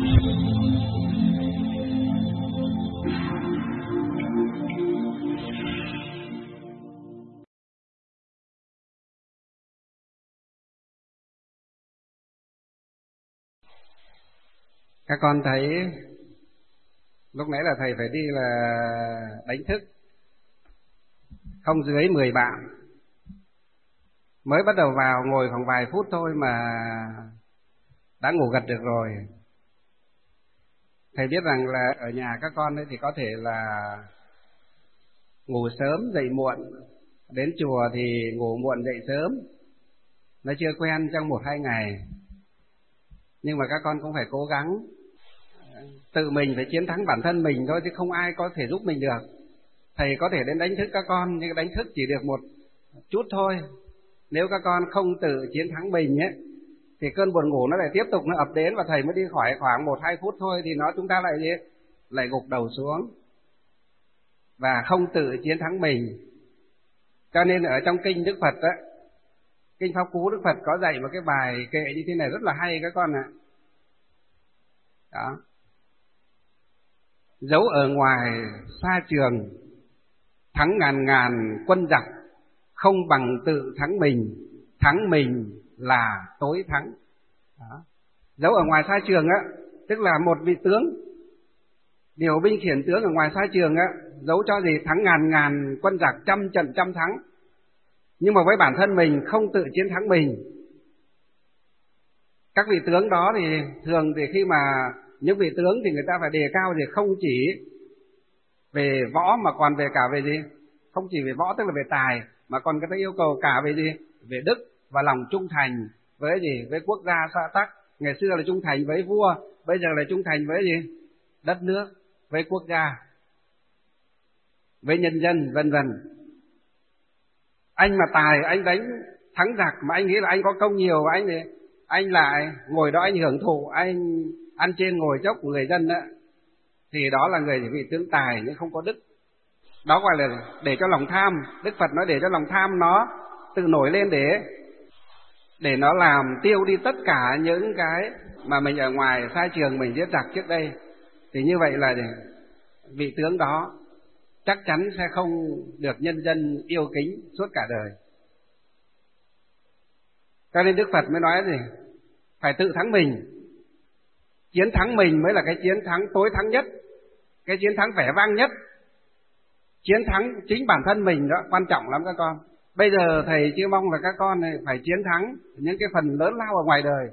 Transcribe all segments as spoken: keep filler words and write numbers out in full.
Các con thấy lúc nãy là thầy phải đi là đánh thức không dưới mười bạn, mới bắt đầu vào ngồi khoảng vài phút thôi mà đã ngủ gật được rồi. Thầy biết rằng là ở nhà các con ấy thì có thể là ngủ sớm dậy muộn, đến chùa thì ngủ muộn dậy sớm, nó chưa quen trong một hai ngày. Nhưng mà các con cũng phải cố gắng tự mình phải chiến thắng bản thân mình thôi, chứ không ai có thể giúp mình được. Thầy có thể đến đánh thức các con, nhưng đánh thức chỉ được một chút thôi. Nếu các con không tự chiến thắng mình ấy, thì cơn buồn ngủ nó lại tiếp tục nó ập đến, và thầy mới đi khỏi khoảng một hai phút thôi thì nó chúng ta lại gì? Lại gục đầu xuống và không tự chiến thắng mình. Cho nên ở trong kinh Đức Phật á, kinh Pháp Cú Đức Phật có dạy một cái bài kệ như thế này rất là hay các con ạ. Đó. Dẫu ở ngoài xa trường, thắng ngàn ngàn quân giặc, không bằng tự thắng mình, thắng mình là tối thắng. Đó. Dẫu ở ngoài xa trường á, tức là một vị tướng điều binh khiển tướng ở ngoài xa trường á, dẫu cho gì thắng ngàn ngàn quân giặc, trăm trận trăm thắng, nhưng mà với bản thân mình không tự chiến thắng mình. Các vị tướng đó thì thường thì khi mà những vị tướng thì người ta phải đề cao thì không chỉ về võ mà còn về cả về gì? Không chỉ về võ tức là về tài, mà còn người ta yêu cầu cả về gì? Về đức và lòng trung thành với gì? Với quốc gia xã tắc. Ngày xưa là trung thành với vua, bây giờ là trung thành với gì? Đất nước, với quốc gia, với nhân dân, vân vân. Anh mà tài, anh đánh thắng giặc mà anh nghĩ là anh có công nhiều, và anh anh lại ngồi đó anh hưởng thụ, anh ăn trên ngồi chốc của người dân đó, thì đó là người vị tướng tài nhưng không có đức. Đó gọi là để cho lòng tham. Đức Phật nói để cho lòng tham nó tự nổi lên để để nó làm tiêu đi tất cả những cái mà mình ở ngoài xa trường mình giết giặc trước đây. Thì như vậy là vị tướng đó chắc chắn sẽ không được nhân dân yêu kính suốt cả đời. Cho nên Đức Phật mới nói gì? Phải tự thắng mình. Chiến thắng mình mới là cái chiến thắng tối thắng nhất, cái chiến thắng vẻ vang nhất. Chiến thắng chính bản thân mình đó quan trọng lắm các con. Bây giờ thầy chưa mong là các con này phải chiến thắng những cái phần lớn lao ở ngoài đời.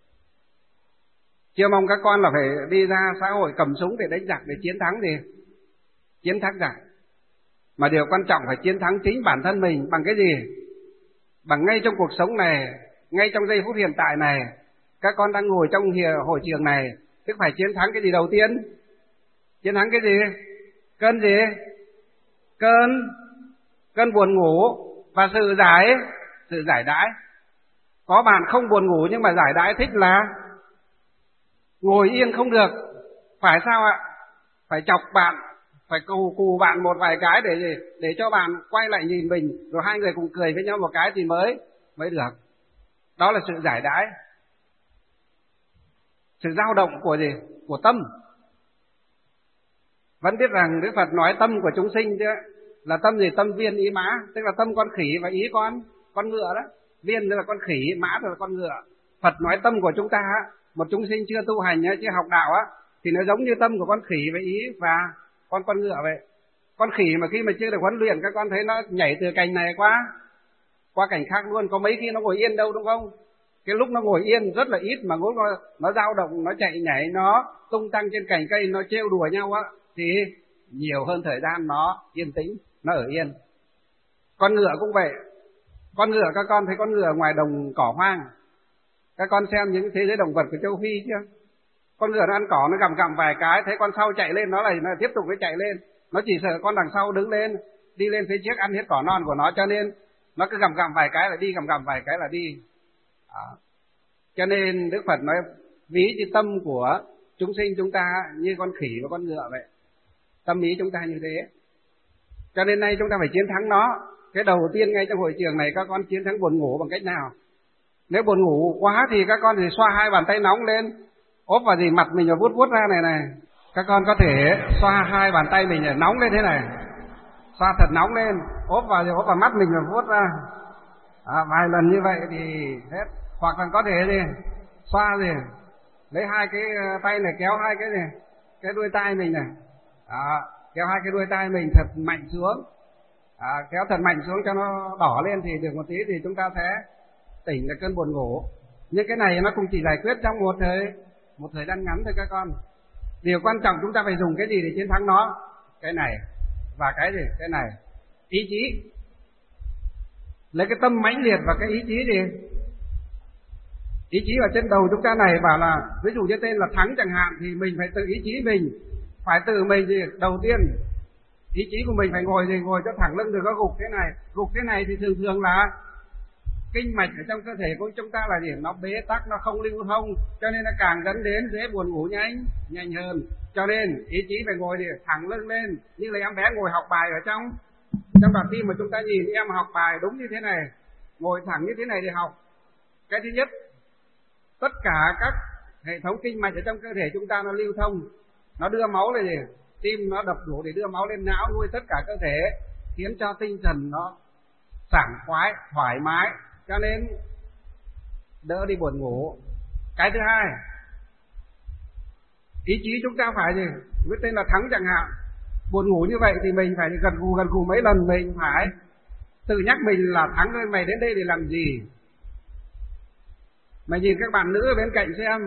Chưa mong các con là phải đi ra xã hội cầm súng để đánh giặc, để chiến thắng gì? Chiến thắng giặc. Mà điều quan trọng phải chiến thắng chính bản thân mình bằng cái gì? Bằng ngay trong cuộc sống này, ngay trong giây phút hiện tại này, các con đang ngồi trong hội trường này, tức phải chiến thắng cái gì đầu tiên? Chiến thắng cái gì? Cơn gì? Cơn cơn buồn ngủ và sự giải sự giải đãi. Có bạn không buồn ngủ nhưng mà giải đãi thích là ngồi yên không được. Phải sao ạ? Phải chọc bạn, phải cù cù bạn một vài cái để gì? Để cho bạn quay lại nhìn mình, rồi hai người cùng cười với nhau một cái thì mới mới được. Đó là sự giải đãi. Sự dao động của gì? Của tâm. Vẫn biết rằng Đức Phật nói tâm của chúng sinh chứ, là tâm gì? Tâm viên ý mã, tức là tâm con khỉ và ý con con ngựa đó. Viên là con khỉ, mã là con ngựa. Phật nói tâm của chúng ta, một chúng sinh chưa tu hành, chưa học đạo á, thì nó giống như tâm của con khỉ với ý và con con ngựa vậy. Con khỉ mà khi mà chưa được huấn luyện, các con thấy nó nhảy từ cành này qua qua cành khác luôn, có mấy khi nó ngồi yên đâu, đúng không? Cái lúc nó ngồi yên rất là ít, mà lúc nó nó dao động, nó chạy nhảy, nó tung tăng trên cành cây, nó trêu đùa nhau á, thì nhiều hơn thời gian nó yên tĩnh, nó ở yên. Con ngựa cũng vậy. Con ngựa, các con thấy con ngựa ngoài đồng cỏ hoang, các con xem những thế giới động vật của châu Phi chưa? Con ngựa nó ăn cỏ, nó gặm gặm vài cái, thấy con sau chạy lên, nó lại nó tiếp tục nó chạy lên. Nó chỉ sợ con đằng sau đứng lên, đi lên phía trước ăn hết cỏ non của nó, cho nên nó cứ gặm gặm vài cái là đi, gặm gặm vài cái là đi. Đó. Cho nên Đức Phật nói ví như tâm của chúng sinh chúng ta như con khỉ và con ngựa vậy. Tâm ý chúng ta như thế. Cho nên nay chúng ta phải chiến thắng nó. Cái đầu tiên ngay trong hội trường này, các con chiến thắng buồn ngủ bằng cách nào? Nếu buồn ngủ quá thì các con thì xoa hai bàn tay nóng lên, ốp vào gì mặt mình và vuốt vuốt ra này này. Các con có thể xoa hai bàn tay mình để nóng lên thế này, xoa thật nóng lên, ốp vào ốp vào mắt mình và vuốt ra. À, vài lần như vậy thì hết. Hoặc là có thể gì xoa gì lấy hai cái tay này kéo hai cái này cái đuôi tai mình này, à, kéo hai cái đuôi tai mình thật mạnh xuống, à, kéo thật mạnh xuống cho nó đỏ lên thì được một tí thì chúng ta sẽ tỉnh được cơn buồn ngủ. Nhưng cái này nó cũng chỉ giải quyết trong một thời một thời gian ngắn thôi các con. Điều quan trọng chúng ta phải dùng cái gì để chiến thắng nó? Cái này và cái gì? Cái này, ý chí. Lấy cái tâm mãnh liệt và cái ý chí gì? Ý chí ở trên đầu chúng ta này bảo là ví dụ như tên là thắng chẳng hạn thì mình phải tự ý chí mình, phải tự mình gì đầu tiên ý chí của mình phải ngồi gì ngồi cho thẳng lưng, đừng có gục thế này. Gục thế này thì thường thường là kinh mạch ở trong cơ thể của chúng ta là gì? Nó bế tắc, nó không lưu thông, cho nên nó càng dẫn đến dễ buồn ngủ nhanh nhanh hơn. Cho nên ý chí phải ngồi thì thẳng lưng lên, như là em bé ngồi học bài ở trong trong đoạn phim mà chúng ta nhìn em học bài đúng như thế này, ngồi thẳng như thế này để học. Cái thứ nhất, tất cả các hệ thống kinh mạch ở trong cơ thể chúng ta nó lưu thông, nó đưa máu lên gì? Tim nó đập đủ để đưa máu lên não, nuôi tất cả cơ thể, khiến cho tinh thần nó sảng khoái, thoải mái, cho nên đỡ đi buồn ngủ. Cái thứ hai, ý chí chúng ta phải gì? Với tên là thắng chẳng hạn, buồn ngủ như vậy thì mình phải gật gù gật gù mấy lần, mình phải tự nhắc mình là thắng ơi, mày đến đây để làm gì? Mày nhìn các bạn nữ ở bên cạnh xem,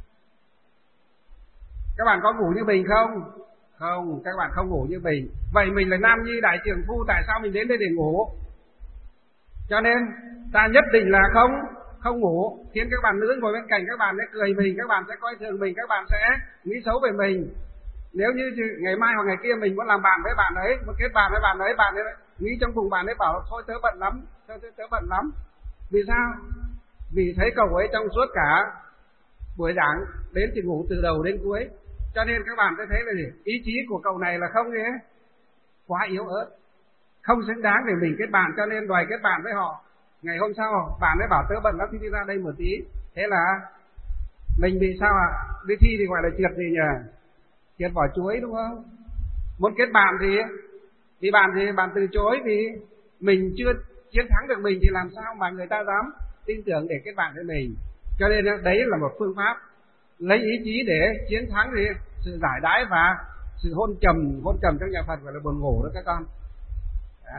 các bạn có ngủ như mình không? Không, các bạn không ngủ như mình. Vậy mình là nam nhi đại trưởng phu, tại sao mình đến đây để ngủ? Cho nên ta nhất định là không không ngủ, khiến các bạn nữ ngồi bên cạnh các bạn sẽ cười mình, các bạn sẽ coi thường mình, các bạn sẽ nghĩ xấu về mình. Nếu như ngày mai hoặc ngày kia mình muốn làm bạn với bạn ấy, muốn kết bạn với bạn ấy, bạn ấy nghĩ trong vùng bạn ấy bảo thôi tớ bận lắm, tớ, tớ, tớ bận lắm. Vì sao? Vì thấy cậu ấy trong suốt cả buổi giảng đến thì ngủ từ đầu đến cuối. Cho nên các bạn sẽ thấy là gì? Ý chí của cậu này là không gì hết, quá yếu ớt, không xứng đáng để mình kết bạn, cho nên đòi kết bạn với họ. Ngày hôm sau bạn ấy bảo tớ bận lắm thì đi ra đây một tí. Thế là mình bị sao ạ? À? Đi thi thì gọi là trượt gì nhỉ? Trượt vỏ chuối đúng không? Muốn kết bạn thì thì bạn thì bạn từ chối, vì mình chưa chiến thắng được mình thì làm sao mà người ta dám tin tưởng để kết bạn với mình. Cho nên đấy là một phương pháp lấy ý chí để chiến thắng thì sự giải đãi và sự hôn trầm. Hôn trầm trong nhà Phật gọi là buồn ngủ đó các con. Đó.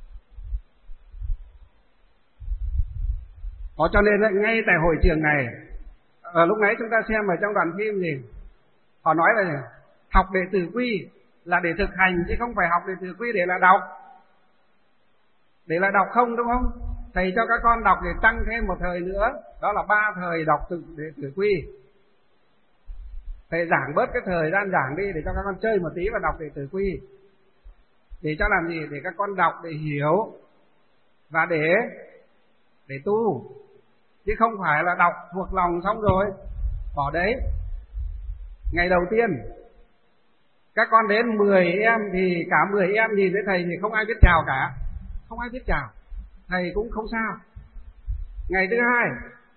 Đó, cho nên ngay tại hội trường này, ở lúc nãy chúng ta xem ở trong đoạn phim gì họ nói là gì? Học để tử quy là để thực hành, chứ không phải học để tử quy để là đọc. Để là đọc không, đúng không? Thầy cho các con đọc để tăng thêm một thời nữa, đó là ba thời đọc tự để tử quy. Thầy giảng bớt cái thời gian giảng đi để cho các con chơi một tí và đọc để tử quy. Để cho làm gì? Để các con đọc để hiểu và để để tu, chứ không phải là đọc thuộc lòng xong rồi bỏ đấy. Ngày đầu tiên các con đến mười em thì cả mười em nhìn thấy thầy thì không ai biết chào cả, không ai biết chào, thầy cũng không sao. Ngày thứ hai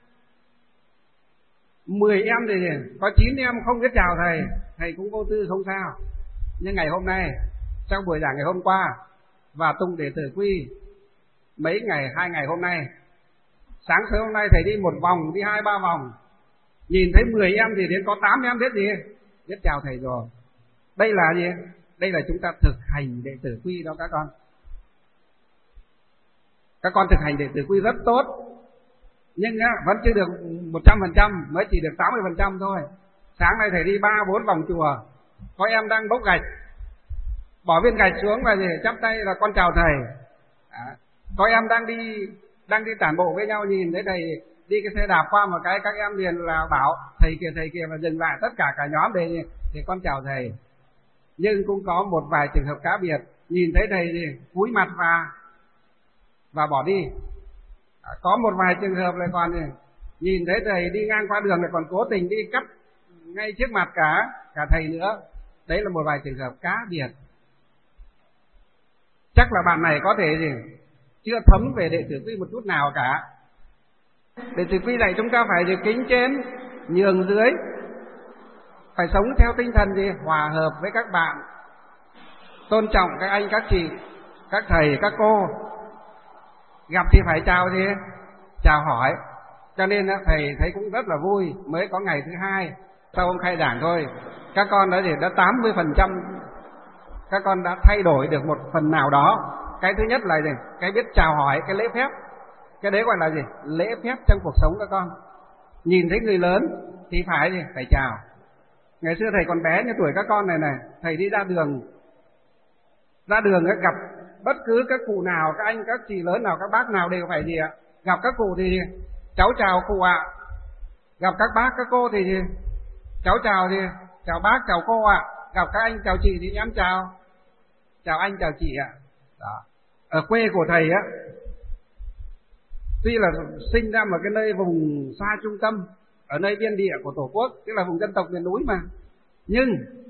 mười em thì có chín em không biết chào thầy, thầy cũng vô tư không sao. Nhưng ngày hôm nay, trong buổi giảng ngày hôm qua và tung đệ tử quy mấy ngày, hai ngày hôm nay, sáng sớm hôm nay thầy đi một vòng, đi hai ba vòng, nhìn thấy mười em thì đến có tám em biết gì, biết chào thầy rồi. Đây là gì? Đây là chúng ta thực hành đệ tử quy đó các con. Các con thực hành đệ tử quy rất tốt, nhưng á, vẫn chưa được một trăm phần trăm, mới chỉ được tám mươi phần trăm thôi. Sáng nay thầy đi ba bốn vòng chùa, có em đang bốc gạch, bỏ viên gạch xuống và gì chắp tay là con chào thầy. À, có em đang đi đang đi tản bộ với nhau, nhìn thấy thầy đi cái xe đạp qua một cái, các em liền là bảo thầy kìa thầy kìa, và dừng lại tất cả cả nhóm để để con chào thầy. Nhưng cũng có một vài trường hợp cá biệt, nhìn thấy thầy thì cúi mặt và và bỏ đi. À, có một vài trường hợp lại còn thì nhìn thấy thầy đi ngang qua đường lại còn cố tình đi cắt ngay trước mặt cả cả thầy nữa. Đấy là một vài trường hợp cá biệt. Chắc là bạn này có thể gì chưa thấm về đệ tử quy một chút nào cả. Đệ tử quy dạy chúng ta phải được kính trên, nhường dưới, phải sống theo tinh thần gì? Hòa hợp với các bạn, tôn trọng các anh, các chị, các thầy, các cô. Gặp thì phải chào gì? Chào hỏi. Cho nên thầy thấy cũng rất là vui. Mới có ngày thứ hai sau hôm khai giảng thôi, các con đã gì? Đã tám mươi phần trăm các con đã thay đổi được một phần nào đó. Cái thứ nhất là gì? Cái biết chào hỏi, cái lễ phép. Cái đấy gọi là gì? Lễ phép trong cuộc sống các con. Nhìn thấy người lớn thì phải gì? Phải chào. Ngày xưa thầy còn bé như tuổi các con này này, thầy đi ra đường, ra đường gặp bất cứ các cụ nào, các anh, các chị lớn nào, các bác nào đều phải gì ạ? Gặp các cụ thì cháu chào cụ ạ. Gặp các bác, các cô thì gì? Cháu chào gì? Chào bác, chào cô ạ. Gặp các anh, chào chị thì em chào. Chào anh, chào chị ạ. Đó. Ở quê của thầy á, tuy là sinh ra một cái nơi vùng xa trung tâm, ở nơi biên địa của Tổ quốc, tức là vùng dân tộc miền núi mà, nhưng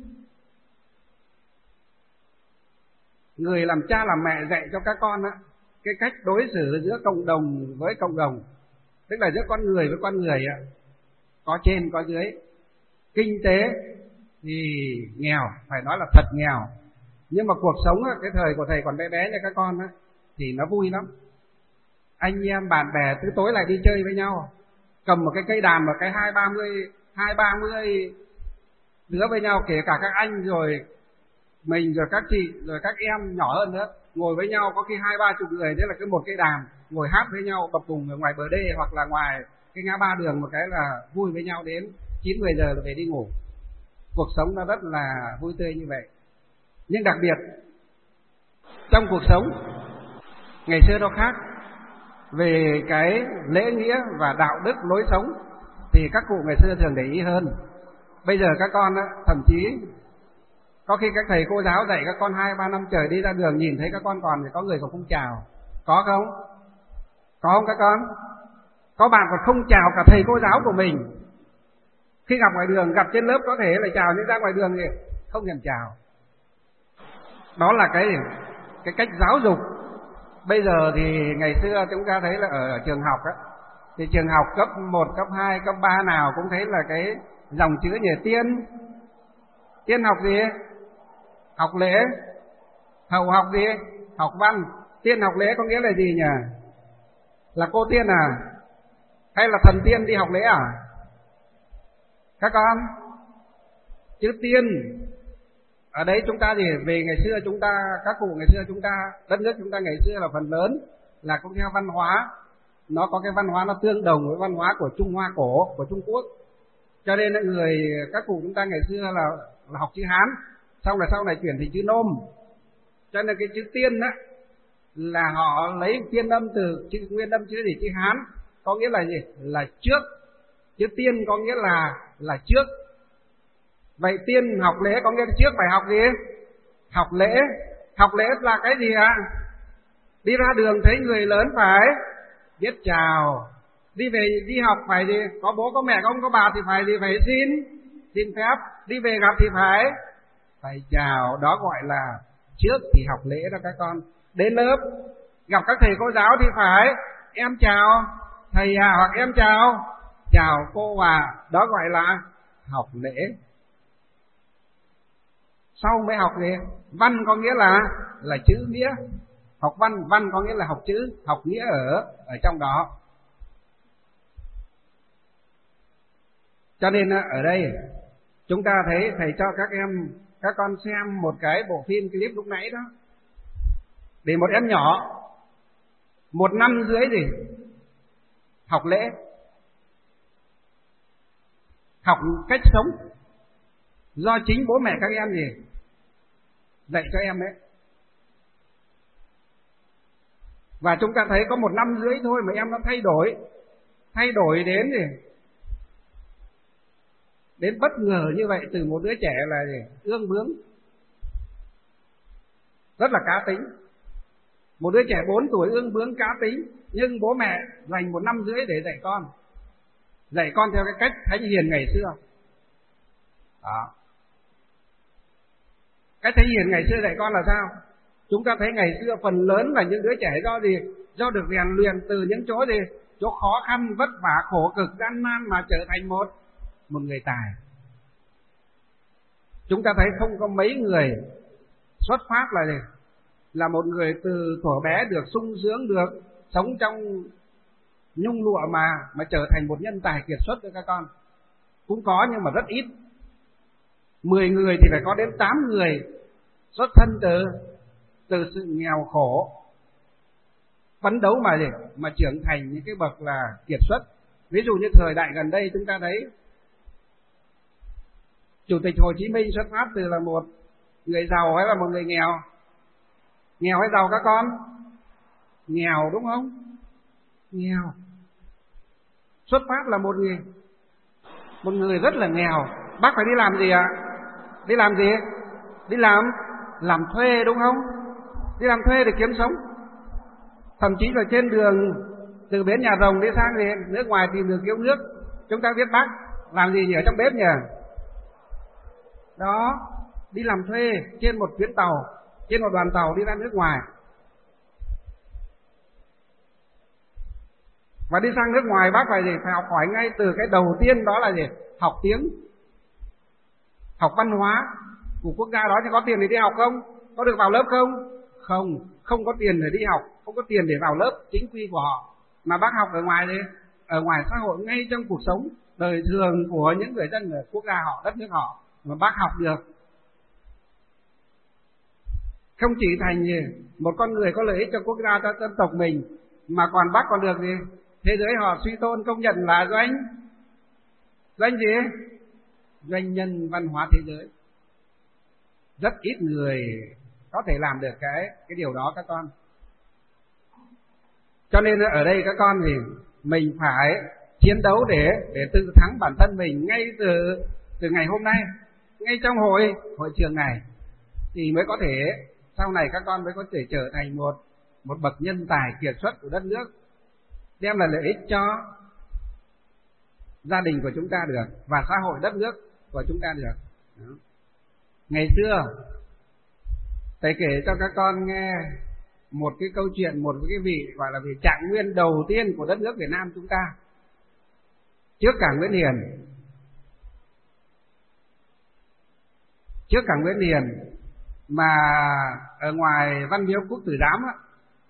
người làm cha làm mẹ dạy cho các con á, cái cách đối xử giữa cộng đồng với cộng đồng, tức là giữa con người với con người á, có trên có dưới. Kinh tế thì nghèo, phải nói là thật nghèo, nhưng mà cuộc sống á, cái thời của thầy còn bé bé như các con á, thì nó vui lắm. Anh em bạn bè từ tối lại đi chơi với nhau, cầm một cái cây đàn, một cái hai ba mươi hai ba mươi đứa với nhau, kể cả các anh rồi mình rồi các chị rồi các em nhỏ hơn nữa, ngồi với nhau có khi hai ba chục người, thế là cứ một cây đàn ngồi hát với nhau bập bùng ở ngoài bờ đê hoặc là ngoài cái ngã ba đường, một cái là vui với nhau đến chín mười giờ là về đi ngủ. Cuộc sống nó rất là vui tươi như vậy. Nhưng đặc biệt trong cuộc sống ngày xưa nó khác. Về cái lễ nghĩa và đạo đức lối sống thì các cụ ngày xưa thường để ý hơn. Bây giờ các con á, thậm chí có khi các thầy cô giáo dạy các con hai ba năm trời đi ra đường nhìn thấy các con còn thì có người còn không chào. Có không? Có không các con? Có bạn còn không chào cả thầy cô giáo của mình. Khi gặp ngoài đường, gặp trên lớp có thể là chào, nhưng ra ngoài đường thì không thèm chào. Đó là cái cái cách giáo dục. Bây giờ thì ngày xưa chúng ta thấy là ở trường học á, thì trường học cấp một, cấp hai, cấp ba nào cũng thấy là cái dòng chữ như tiên. Tiên học gì? Học lễ. Hậu học gì? Học văn. Tiên học lễ có nghĩa là gì nhỉ? Là cô tiên à? Hay là thần tiên đi học lễ à? Các con, chữ tiên ở đấy chúng ta thì về ngày xưa chúng ta, các cụ ngày xưa chúng ta, đất nước chúng ta ngày xưa là phần lớn là cũng theo văn hóa, nó có cái văn hóa nó tương đồng với văn hóa của Trung Hoa cổ, của Trung Quốc. Cho nên là người các cụ chúng ta ngày xưa là, là học chữ Hán, xong là sau này chuyển thành chữ Nôm. Cho nên cái chữ tiên á là họ lấy tiên âm từ chữ nguyên âm chữ gì? Chữ Hán, có nghĩa là gì? Là trước. Chữ tiên có nghĩa là là trước. Vậy tiên học lễ có nghĩa là trước phải học gì? Học lễ. Học lễ là cái gì ạ? Đi ra đường thấy người lớn phải biết chào. Đi về đi học phải gì? Có bố có mẹ có ông có bà thì phải gì? Phải xin xin phép. Đi về gặp thì phải phải chào. Đó gọi là trước thì học lễ đó các con. Đến lớp gặp các thầy cô giáo thì phải em chào thầy à, hoặc em chào chào cô à. Đó gọi là học lễ. Sau mới học gì? Văn có nghĩa là là chữ nghĩa. Học văn, văn có nghĩa là học chữ, học nghĩa ở ở trong đó. Cho nên ở đây chúng ta thấy thầy cho các em, các con xem một cái bộ phim clip lúc nãy đó. Để một em nhỏ một năm dưới gì? Học lễ, học cách sống do chính bố mẹ các em gì dạy cho em đấy. Và chúng ta thấy có một năm dưới thôi mà em nó thay đổi, thay đổi đến gì? Đến bất ngờ như vậy, từ một đứa trẻ là gì? Ương bướng, rất là cá tính. Một đứa trẻ bốn tuổi ương bướng cá tính, nhưng bố mẹ dành một năm rưỡi để dạy con, dạy con theo cái cách thánh hiền ngày xưa. Đó. Cách thánh hiền ngày xưa dạy con là sao? Chúng ta thấy ngày xưa phần lớn là những đứa trẻ do gì? Do được rèn luyện từ những chỗ gì? Chỗ khó khăn, vất vả, khổ cực, gian nan mà trở thành một một người tài. chúng ta thấy không có mấy người xuất phát là gì? Là một người từ thuở bé được sung sướng, được sống trong nhung lụa mà mà trở thành một nhân tài kiệt xuất cho các con. Cũng có nhưng mà rất ít. Mười người thì phải có đến tám người xuất thân từ từ sự nghèo khổ, phấn đấu mà gì mà trưởng thành những cái bậc là kiệt xuất. Ví dụ như thời đại gần đây chúng ta thấy Chủ tịch Hồ Chí Minh xuất phát từ là một người giàu hay là một người nghèo? Nghèo hay giàu các con? Nghèo đúng không? Nghèo. Xuất phát là một người một người rất là nghèo. Bác phải đi làm gì ạ? Đi làm gì? Đi làm làm thuê đúng không? Đi làm thuê để kiếm sống. Thậm chí là trên đường từ bến Nhà Rồng đi sang thì nước ngoài tìm đường kiếm nước. Chúng ta biết bác làm gì nhỉ ở trong bếp nhỉ? Đó, đi làm thuê trên một chuyến tàu, trên một đoàn tàu đi ra nước ngoài. Và đi sang nước ngoài bác phải gì? Phải học hỏi ngay từ cái đầu tiên, đó là gì? Học tiếng, học văn hóa của quốc gia đó. Thì có tiền để đi học không? Có được vào lớp không? Không, không có tiền để đi học, không có tiền để vào lớp chính quy của họ. Mà bác học ở ngoài đấy, ở ngoài xã hội, ngay trong cuộc sống đời thường của những người dân ở quốc gia họ, đất nước họ mà bác học được. Không chỉ thành gì một con người có lợi ích cho quốc gia, cho dân tộc mình, mà còn bác còn được gì? Thế giới họ suy tôn công nhận là doanh doanh gì? Doanh nhân văn hóa thế giới. Rất ít người có thể làm được cái cái điều đó các con. Cho nên ở đây các con thì mình phải chiến đấu để để tự thắng bản thân mình ngay từ từ ngày hôm nay, ngay trong hội hội trường này, thì mới có thể sau này các con mới có thể trở thành một một bậc nhân tài kiệt xuất của đất nước, đem lại lợi ích cho gia đình của chúng ta được và xã hội đất nước của chúng ta được. Đó. Ngày xưa thầy kể cho các con nghe một cái câu chuyện, một cái vị gọi là vị trạng nguyên đầu tiên của đất nước Việt Nam chúng ta, trước cả Nguyễn Hiền. Trước cả Nguyễn Hiền mà ở ngoài Văn Miếu Quốc Tử Giám á,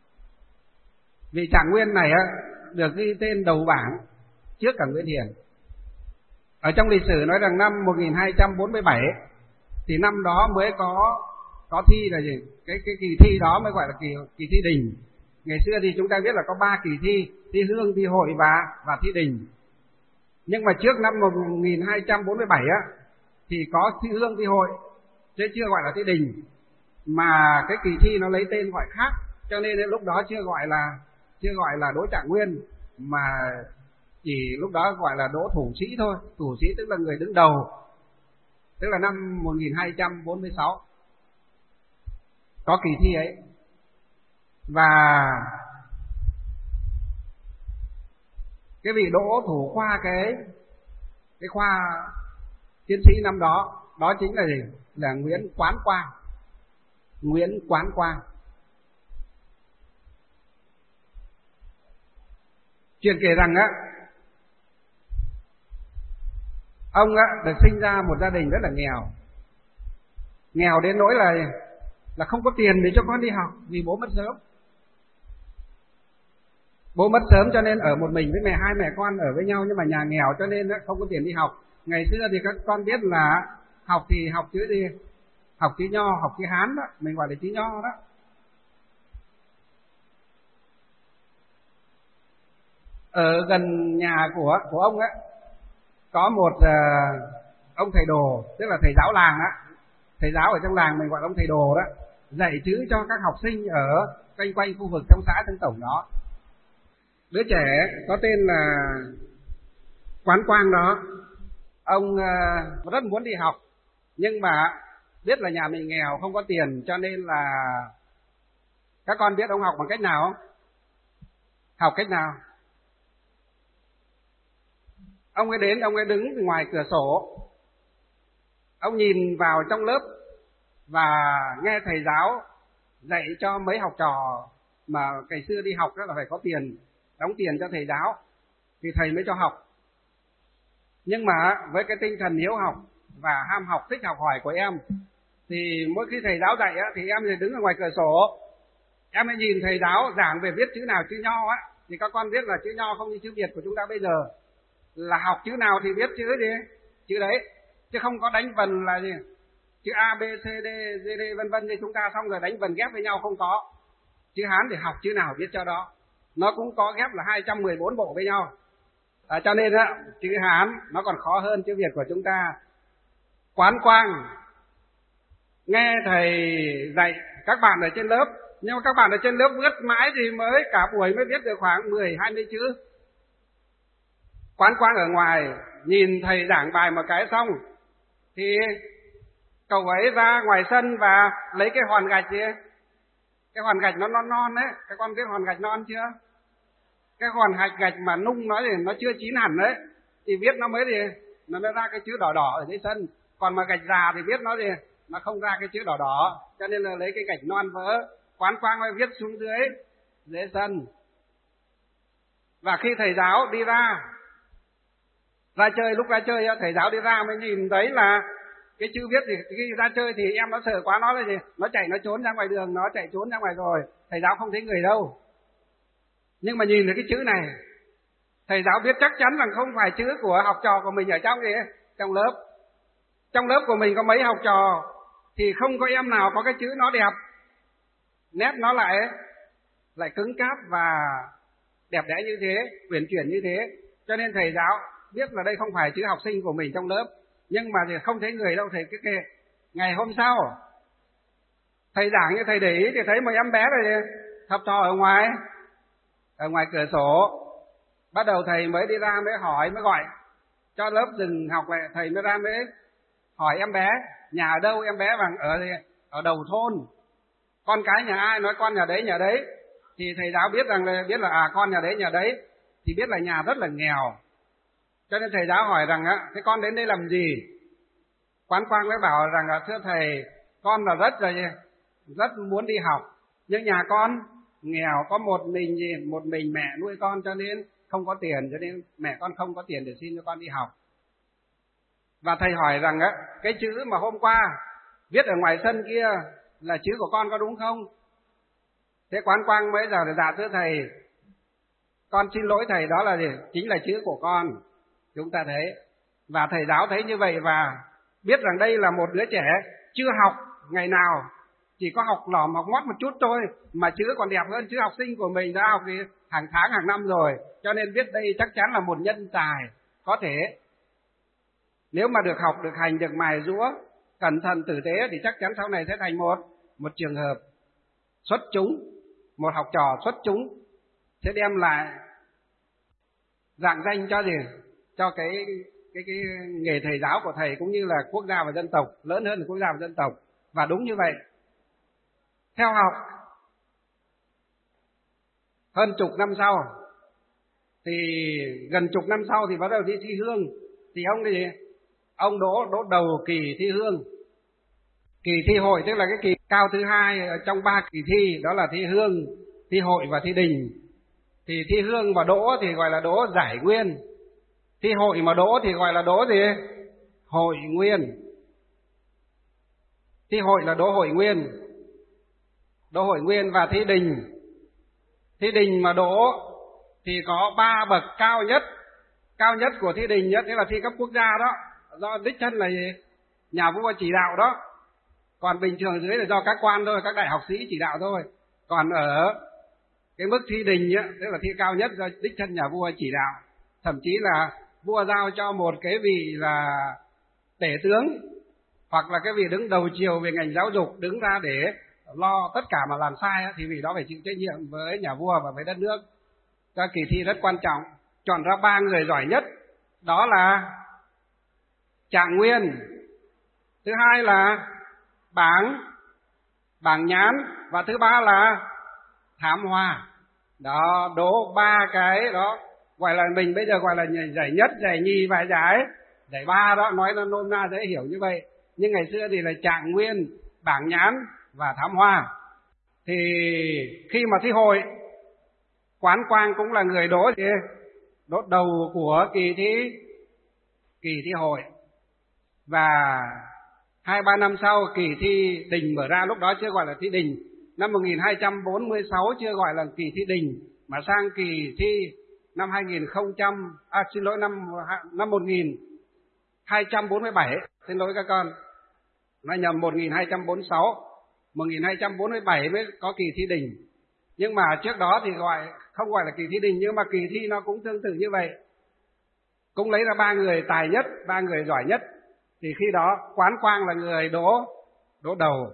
vị trạng nguyên này á được ghi tên đầu bảng trước cả Nguyễn Hiền. Ở trong lịch sử nói rằng năm một nghìn hai trăm bốn mươi bảy thì năm đó mới có có thi là gì? Cái cái kỳ thi đó mới gọi là kỳ kỳ thi đình. Ngày xưa thì chúng ta biết là có ba kỳ thi, thi hương, thi hội và và thi đình. Nhưng mà trước năm một nghìn hai trăm bốn mươi bảy á thì có thi hương, thi hội, chứ chưa gọi là thi đình. Mà cái kỳ thi nó lấy tên gọi khác, cho nên lúc đó chưa gọi là chưa gọi là Đỗ Trạng Nguyên, mà chỉ lúc đó gọi là Đỗ Thủ Sĩ thôi. Thủ Sĩ tức là người đứng đầu, tức là năm một nghìn hai trăm bốn mươi sáu có kỳ thi ấy. Và cái vị Đỗ thủ khoa cái cái khoa tiến sĩ năm đó, đó chính là gì? Là Nguyễn Quán Quang. Nguyễn Quán Quang. Chuyện kể rằng á, ông á được sinh ra một gia đình rất là nghèo, nghèo đến nỗi là là không có tiền để cho con đi học vì bố mất sớm. Bố mất sớm cho nên ở một mình với mẹ, hai mẹ con ở với nhau, nhưng mà nhà nghèo cho nên không có tiền đi học. Ngày xưa thì các con biết là học thì học chữ gì? Học chữ Nho, học chữ Hán đó, mình gọi là chữ Nho đó. Ở gần nhà của của ông ấy có một uh, ông thầy đồ, tức là thầy giáo làng á, thầy giáo ở trong làng mình gọi là ông thầy đồ đó, dạy chữ cho các học sinh ở quanh quanh khu vực trong xã trong tổng đó. Đứa trẻ có tên là Quán Quang đó, ông uh, rất muốn đi học, nhưng mà biết là nhà mình nghèo không có tiền, cho nên là các con biết ông học bằng cách nào không? Học cách nào? Ông ấy đến, ông ấy đứng ngoài cửa sổ, ông nhìn vào trong lớp và nghe thầy giáo dạy cho mấy học trò mà ngày xưa đi học đó là phải có tiền, đóng tiền cho thầy giáo thì thầy mới cho học. Nhưng mà với cái tinh thần hiếu học và ham học, thích học hỏi của em. Thì mỗi khi thầy giáo dạy á, thì em thì đứng ở ngoài cửa sổ, em mới nhìn thầy giáo giảng về viết chữ nào chữ nho á, thì các con biết là chữ nho không như chữ Việt của chúng ta bây giờ, là học chữ nào thì viết chữ gì chữ đấy, chứ không có đánh vần là gì chữ A B C D D D vân vân như chúng ta xong rồi đánh vần ghép với nhau, không có. Chữ Hán thì học chữ nào viết cho đó, nó cũng có ghép là hai trăm mười bốn bộ với nhau. À, cho nên á, chữ Hán nó còn khó hơn chữ Việt của chúng ta. Quán quang, nghe thầy dạy các bạn ở trên lớp, nhưng mà các bạn ở trên lớp viết mãi thì mới cả buổi mới viết được khoảng mười hai mươi chữ. Quán quang ở ngoài nhìn thầy giảng bài một cái xong thì cậu ấy ra ngoài sân và lấy cái hòn gạch gì, cái hòn gạch nó non non đấy, các con biết hòn gạch non chưa? Cái hòn gạch gạch mà nung nó thì nó chưa chín hẳn đấy, thì viết nó mới gì nó mới ra cái chữ đỏ đỏ ở dưới sân. Còn mà gạch già thì viết nó gì nó không ra cái chữ đỏ đỏ, cho nên là lấy cái gạch non vỡ, quán quang mới viết xuống dưới dưới sân. Và khi thầy giáo đi ra ra chơi, lúc ra chơi thầy giáo đi ra mới nhìn thấy là cái chữ viết, thì khi ra chơi thì em nó sợ quá, nó là gì nó chạy nó trốn ra ngoài đường, nó chạy trốn ra ngoài rồi thầy giáo không thấy người đâu. Nhưng mà nhìn thấy cái chữ này, thầy giáo biết chắc chắn rằng không phải chữ của học trò của mình ở trong gì trong lớp. Trong lớp của mình có mấy học trò thì không có em nào có cái chữ nó đẹp, nét nó lại lại cứng cáp và đẹp đẽ như thế, uyển chuyển như thế. Cho nên thầy giáo biết là đây không phải chữ học sinh của mình trong lớp, nhưng mà thì không thấy người đâu, thầy cứ kệ. Ngày hôm sau thầy giảng như thầy để ý thì thấy một em bé rồi học trò ở ngoài ở ngoài cửa sổ. Bắt đầu thầy mới đi ra mới hỏi, mới gọi cho lớp dừng học lại. Thầy mới ra mới hỏi em bé nhà ở đâu. Em bé bằng ở ở đầu thôn. Con cái nhà ai? Nói con nhà đấy nhà đấy. Thì thầy giáo biết rằng là biết là à con nhà đấy nhà đấy, thì biết là nhà rất là nghèo. Cho nên thầy giáo hỏi rằng á, thế con đến đây làm gì? Quán quang mới bảo rằng là thưa thầy, con là rất là rất muốn đi học, nhưng nhà con nghèo, có một mình gì một mình mẹ nuôi con, cho nên không có tiền, cho nên mẹ con không có tiền để xin cho con đi học. Và thầy hỏi rằng á, cái chữ mà hôm qua viết ở ngoài sân kia là chữ của con có đúng không? Thế Quán Quang mới giờ là dạ thưa thầy, con xin lỗi thầy, đó là gì? Chính là chữ của con. Chúng ta thấy, và thầy giáo thấy như vậy và biết rằng đây là một đứa trẻ chưa học ngày nào, chỉ có học lỏm học mót một chút thôi, mà chữ còn đẹp hơn chữ học sinh của mình đã học thì hàng tháng hàng năm rồi, cho nên biết đây chắc chắn là một nhân tài có thể nếu mà được học, được hành, được mài giũa cẩn thận tử tế thì chắc chắn sau này sẽ thành một một trường hợp xuất chúng, một học trò xuất chúng, sẽ đem lại rạng danh cho gì cho cái cái cái nghề thầy giáo của thầy, cũng như là quốc gia và dân tộc, lớn hơn là quốc gia và dân tộc. Và đúng như vậy. Theo học hơn chục năm sau, thì gần chục năm sau thì bắt đầu đi thi hương, thì ông gì ông đỗ đỗ đầu kỳ thi hương. Kỳ thi hội tức là cái kỳ cao thứ hai trong ba kỳ thi, đó là thi hương, thi hội và thi đình. Thì thi hương mà đỗ thì gọi là đỗ giải nguyên, thi hội mà đỗ thì gọi là đỗ gì hội nguyên. Thi hội là đỗ hội nguyên, đỗ hội nguyên. Và thi đình, thi đình mà đỗ thì có ba bậc cao nhất. Cao nhất của thi đình nhất, thế là thi cấp quốc gia đó, do đích thân là gì nhà vua chỉ đạo đó. Còn bình thường dưới là do các quan thôi, các đại học sĩ chỉ đạo thôi. Còn ở cái mức thi đình ấy, tức là thi cao nhất do đích thân nhà vua chỉ đạo. Thậm chí là vua giao cho một cái vị là tể tướng, hoặc là cái vị đứng đầu triều về ngành giáo dục, đứng ra để lo tất cả mà làm sai ấy, thì vị đó phải chịu trách nhiệm với nhà vua và với đất nước. Các kỳ thi rất quan trọng, chọn ra ba người giỏi nhất, đó là Trạng Nguyên, thứ hai là Bảng Bảng Nhán, và thứ ba là Thám Hoa. Đó, đố ba cái đó, gọi là mình bây giờ gọi là giải nhất, giải nhì và giải giải ba đó, nói nó nôm na dễ hiểu như vậy. Nhưng ngày xưa thì là Trạng Nguyên, Bảng Nhán và Thám Hoa. Thì khi mà thi hội, Quán Quang cũng là người đố thì đố đầu của kỳ thi kỳ thi hội. Và hai ba năm sau kỳ thi đình mở ra, lúc đó chưa gọi là thi đình. Năm một nghìn hai trăm bốn mươi sáu chưa gọi là kỳ thi đình, mà sang kỳ thi năm hai nghìn không trăm à, xin lỗi năm năm một nghìn hai trăm bốn mươi bảy, xin lỗi các con, nói nhầm, một nghìn hai trăm bốn mươi sáu, một nghìn hai trăm bốn mươi bảy mới có kỳ thi đình. Nhưng mà trước đó thì gọi không gọi là kỳ thi đình, nhưng mà kỳ thi nó cũng tương tự như vậy, cũng lấy ra ba người tài nhất, ba người giỏi nhất. Thì khi đó Quán Quang là người đỗ đỗ đầu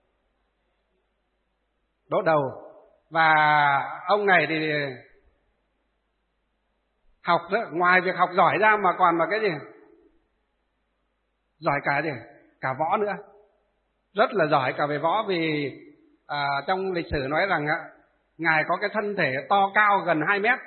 đỗ đầu và ông này thì học đó, ngoài việc học giỏi ra mà còn là cái gì, giỏi cả gì cả võ nữa, rất là giỏi cả về võ. Vì à, trong lịch sử nói rằng á, ngài có cái thân thể to cao gần hai mét,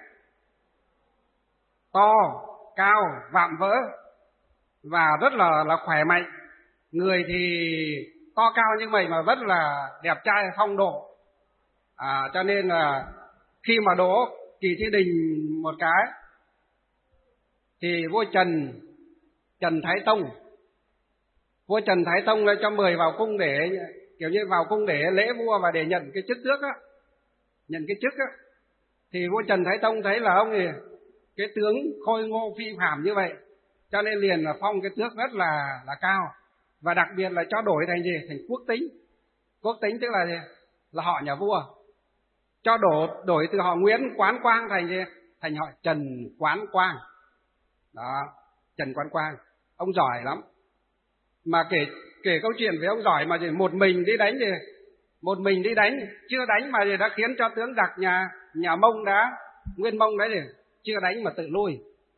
to cao vạm vỡ và rất là là khỏe mạnh. Người thì to cao như vậy mà rất là đẹp trai phong độ, à, cho nên là khi mà đỗ kỳ thi đình một cái thì vua Trần Trần Thái Tông vua Trần Thái Tông cho mời vào cung để kiểu như vào cung để lễ vua và để nhận cái chức tước á, nhận cái chức á. Thì vua Trần Thái Tông thấy là ông thì cái tướng khôi ngô phi phàm như vậy, cho nên liền là phong cái tước rất là là cao, và đặc biệt là cho đổi thành gì, thành quốc tính. Quốc tính tức là gì, là họ nhà vua, cho đổi đổi từ họ Nguyễn Quán Quang thành gì, thành họ Trần Quán Quang. Đó, Trần Quán Quang, ông giỏi lắm. Mà kể kể câu chuyện về ông giỏi mà gì, một mình đi đánh gì, một mình đi đánh, chưa đánh mà gì đã khiến cho tướng giặc nhà nhà Mông đã Nguyên Mông đấy gì, chưa đánh mà tự lui.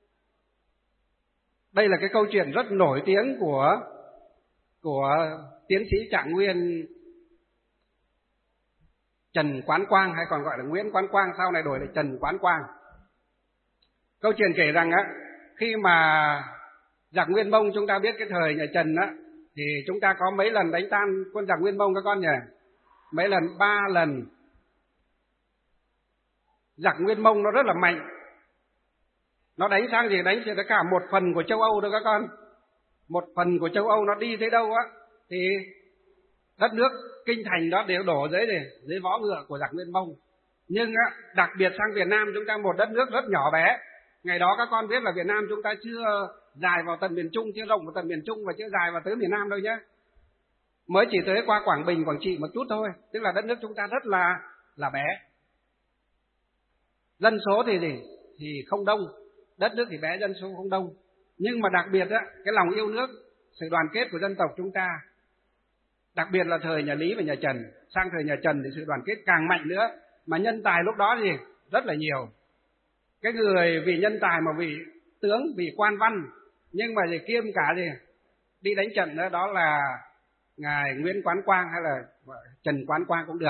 Đây là cái câu chuyện rất nổi tiếng của của tiến sĩ Trạng Nguyên Trần Quán Quang, hay còn gọi là Nguyễn Quán Quang, sau này đổi lại Trần Quán Quang. Câu chuyện kể rằng á, khi mà giặc Nguyên Mông, chúng ta biết cái thời nhà Trần á, thì chúng ta có mấy lần đánh tan quân giặc Nguyên Mông các con nhỉ? Mấy lần? Ba lần. Giặc Nguyên Mông nó rất là mạnh, nó đánh sang gì, đánh cho cả một phần của châu Âu đâu các con. Một phần của châu Âu nó đi tới đâu á, thì đất nước kinh thành đó đều đổ dưới này, dưới võ ngựa của giặc Nguyên Mông. Nhưng á, đặc biệt sang Việt Nam chúng ta, một đất nước rất nhỏ bé. Ngày đó các con biết là Việt Nam chúng ta chưa dài vào tận miền Trung, chưa rộng vào tận miền Trung và chưa dài vào tới miền Nam đâu nhé. Mới chỉ tới qua Quảng Bình, Quảng Trị một chút thôi. Tức là đất nước chúng ta rất là là bé. Dân số thì gì? Thì không đông. Đất nước thì bé, dân số không đông. Nhưng mà đặc biệt á, cái lòng yêu nước, sự đoàn kết của dân tộc chúng ta, đặc biệt là thời nhà Lý và nhà Trần, sang thời nhà Trần thì sự đoàn kết càng mạnh nữa. Mà nhân tài lúc đó gì? Rất là nhiều. Cái người vì nhân tài mà vì tướng, vì quan văn, nhưng mà gì kiêm cả gì đi đánh trận nữa, đó là ngài Nguyễn Quán Quang hay là Trần Quán Quang cũng được.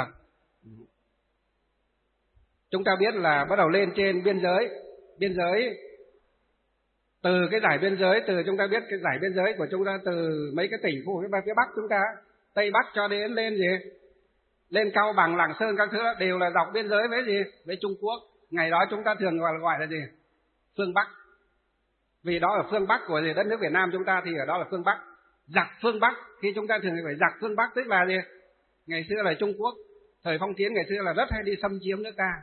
Chúng ta biết là bắt đầu lên trên biên giới, biên giới từ cái giải biên giới, từ chúng ta biết cái giải biên giới của chúng ta từ mấy cái tỉnh khu phía Bắc chúng ta, Tây Bắc cho đến lên gì, lên Cao Bằng, Lạng Sơn các thứ đều là dọc biên giới với gì, với Trung Quốc. Ngày đó chúng ta thường gọi là, gọi là gì, phương Bắc. Vì đó ở phương Bắc của gì, đất nước Việt Nam chúng ta thì ở đó là phương Bắc. Giặc phương Bắc, khi chúng ta thường phải giặc phương Bắc tức là gì, ngày xưa là Trung Quốc, thời phong kiến ngày xưa là rất hay đi xâm chiếm nước ta.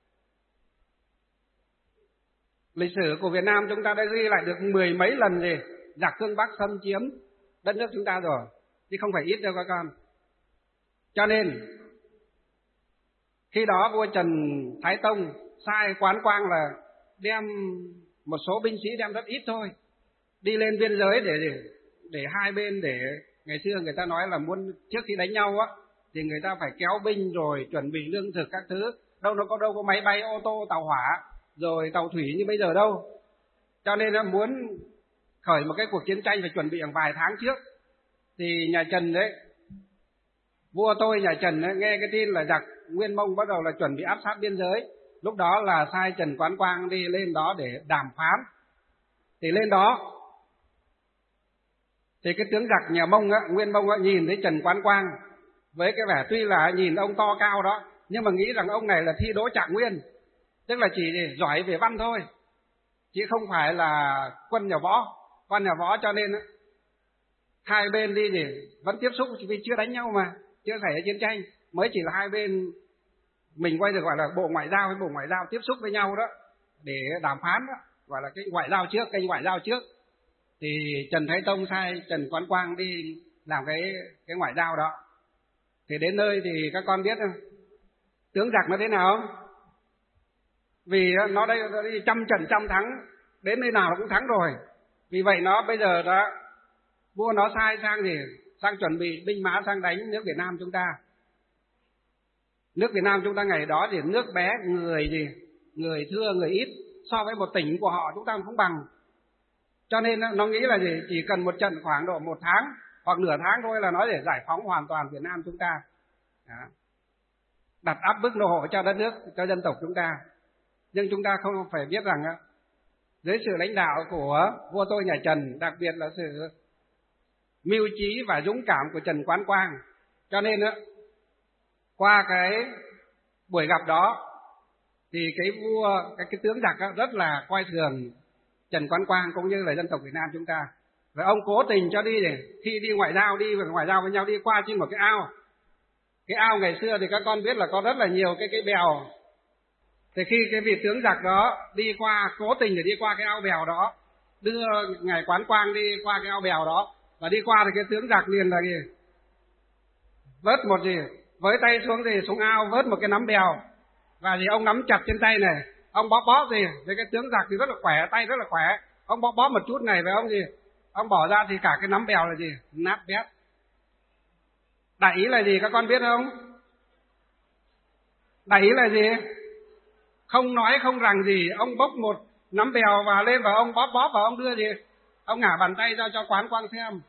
Lịch sử của Việt Nam chúng ta đã ghi lại được mười mấy lần gì giặc phương Bắc xâm chiếm đất nước chúng ta rồi, chứ không phải ít đâu các con. Cho nên khi đó vua Trần Thái Tông sai Quán Quang là đem một số binh sĩ, đem rất ít thôi, đi lên biên giới để để, để hai bên, để ngày xưa người ta nói là muốn trước khi đánh nhau á thì người ta phải kéo binh rồi chuẩn bị lương thực các thứ, đâu nó có đâu có máy bay, ô tô, tàu hỏa rồi tàu thủy như bây giờ đâu. Cho nên nó muốn khởi một cái cuộc chiến tranh phải chuẩn bị hàng vài tháng trước. Thì nhà Trần đấy, vua tôi nhà Trần ấy, nghe cái tin là giặc Nguyên Mông bắt đầu là chuẩn bị áp sát biên giới, lúc đó là sai Trần Quán Quang đi lên đó để đàm phán. Thì lên đó thì cái tướng giặc nhà Mông á, Nguyên Mông á, nhìn thấy Trần Quán Quang với cái vẻ tuy là nhìn ông to cao đó, nhưng mà nghĩ rằng ông này là thi đỗ Trạng Nguyên, tức là chỉ giỏi về văn thôi, chứ không phải là quân nhà võ, quân nhà võ. Cho nên hai bên đi thì vẫn tiếp xúc vì chưa đánh nhau mà, chưa xảy ra chiến tranh, mới chỉ là hai bên mình quay được gọi là bộ ngoại giao với bộ ngoại giao tiếp xúc với nhau đó để đàm phán đó, gọi là cái ngoại giao trước, kênh ngoại giao trước. Thì Trần Thái Tông sai Trần Quán Quang đi làm cái cái ngoại giao đó. Thì đến nơi thì các con biết không? Tướng giặc nó thế nào không? Vì nó đây nó đi trăm trận trăm thắng, đến nơi nào nó cũng thắng rồi. Vì vậy nó bây giờ đó vua nó sai sang thì sang chuẩn bị binh mã sang đánh nước Việt Nam chúng ta. Nước Việt Nam chúng ta ngày đó thì nước bé, người gì người thưa người ít, so với một tỉnh của họ chúng ta không bằng. Cho nên nó nghĩ là gì, chỉ cần một trận khoảng độ một tháng hoặc nửa tháng thôi là nó để giải phóng hoàn toàn Việt Nam chúng ta. Đó. Đặt áp bức nô hộ cho đất nước, cho dân tộc chúng ta. Nhưng chúng ta không phải biết rằng dưới sự lãnh đạo của vua tôi nhà Trần, đặc biệt là sự mưu trí và dũng cảm của Trần Quán Quang, cho nên qua cái buổi gặp đó thì cái vua, cái, cái tướng giặc rất là coi thường Trần Quán Quang cũng như là dân tộc Việt Nam chúng ta. Và ông cố tình cho đi để khi đi ngoại giao, đi ngoại giao với nhau, đi qua trên một cái ao. Cái ao ngày xưa thì các con biết là có rất là nhiều cái cái bèo. Thì khi cái vị tướng giặc đó đi qua, cố tình để đi qua cái ao bèo đó, đưa ngài Quán Quang đi qua cái ao bèo đó, và đi qua thì cái tướng giặc liền là gì, vớt một gì, với tay xuống thì xuống ao vớt một cái nắm bèo, và gì ông nắm chặt trên tay này, ông bóp bóp gì, với cái tướng giặc thì rất là khỏe, tay rất là khỏe, ông bóp bóp một chút này với ông gì, ông bỏ ra thì cả cái nắm bèo là gì, nát bét. Đại ý là gì các con biết không? Đại ý là gì? Không nói không rằng gì, ông bốc một nắm bèo và lên và ông bóp bóp và ông đưa gì, ông ngả bàn tay ra cho Quán Quang xem.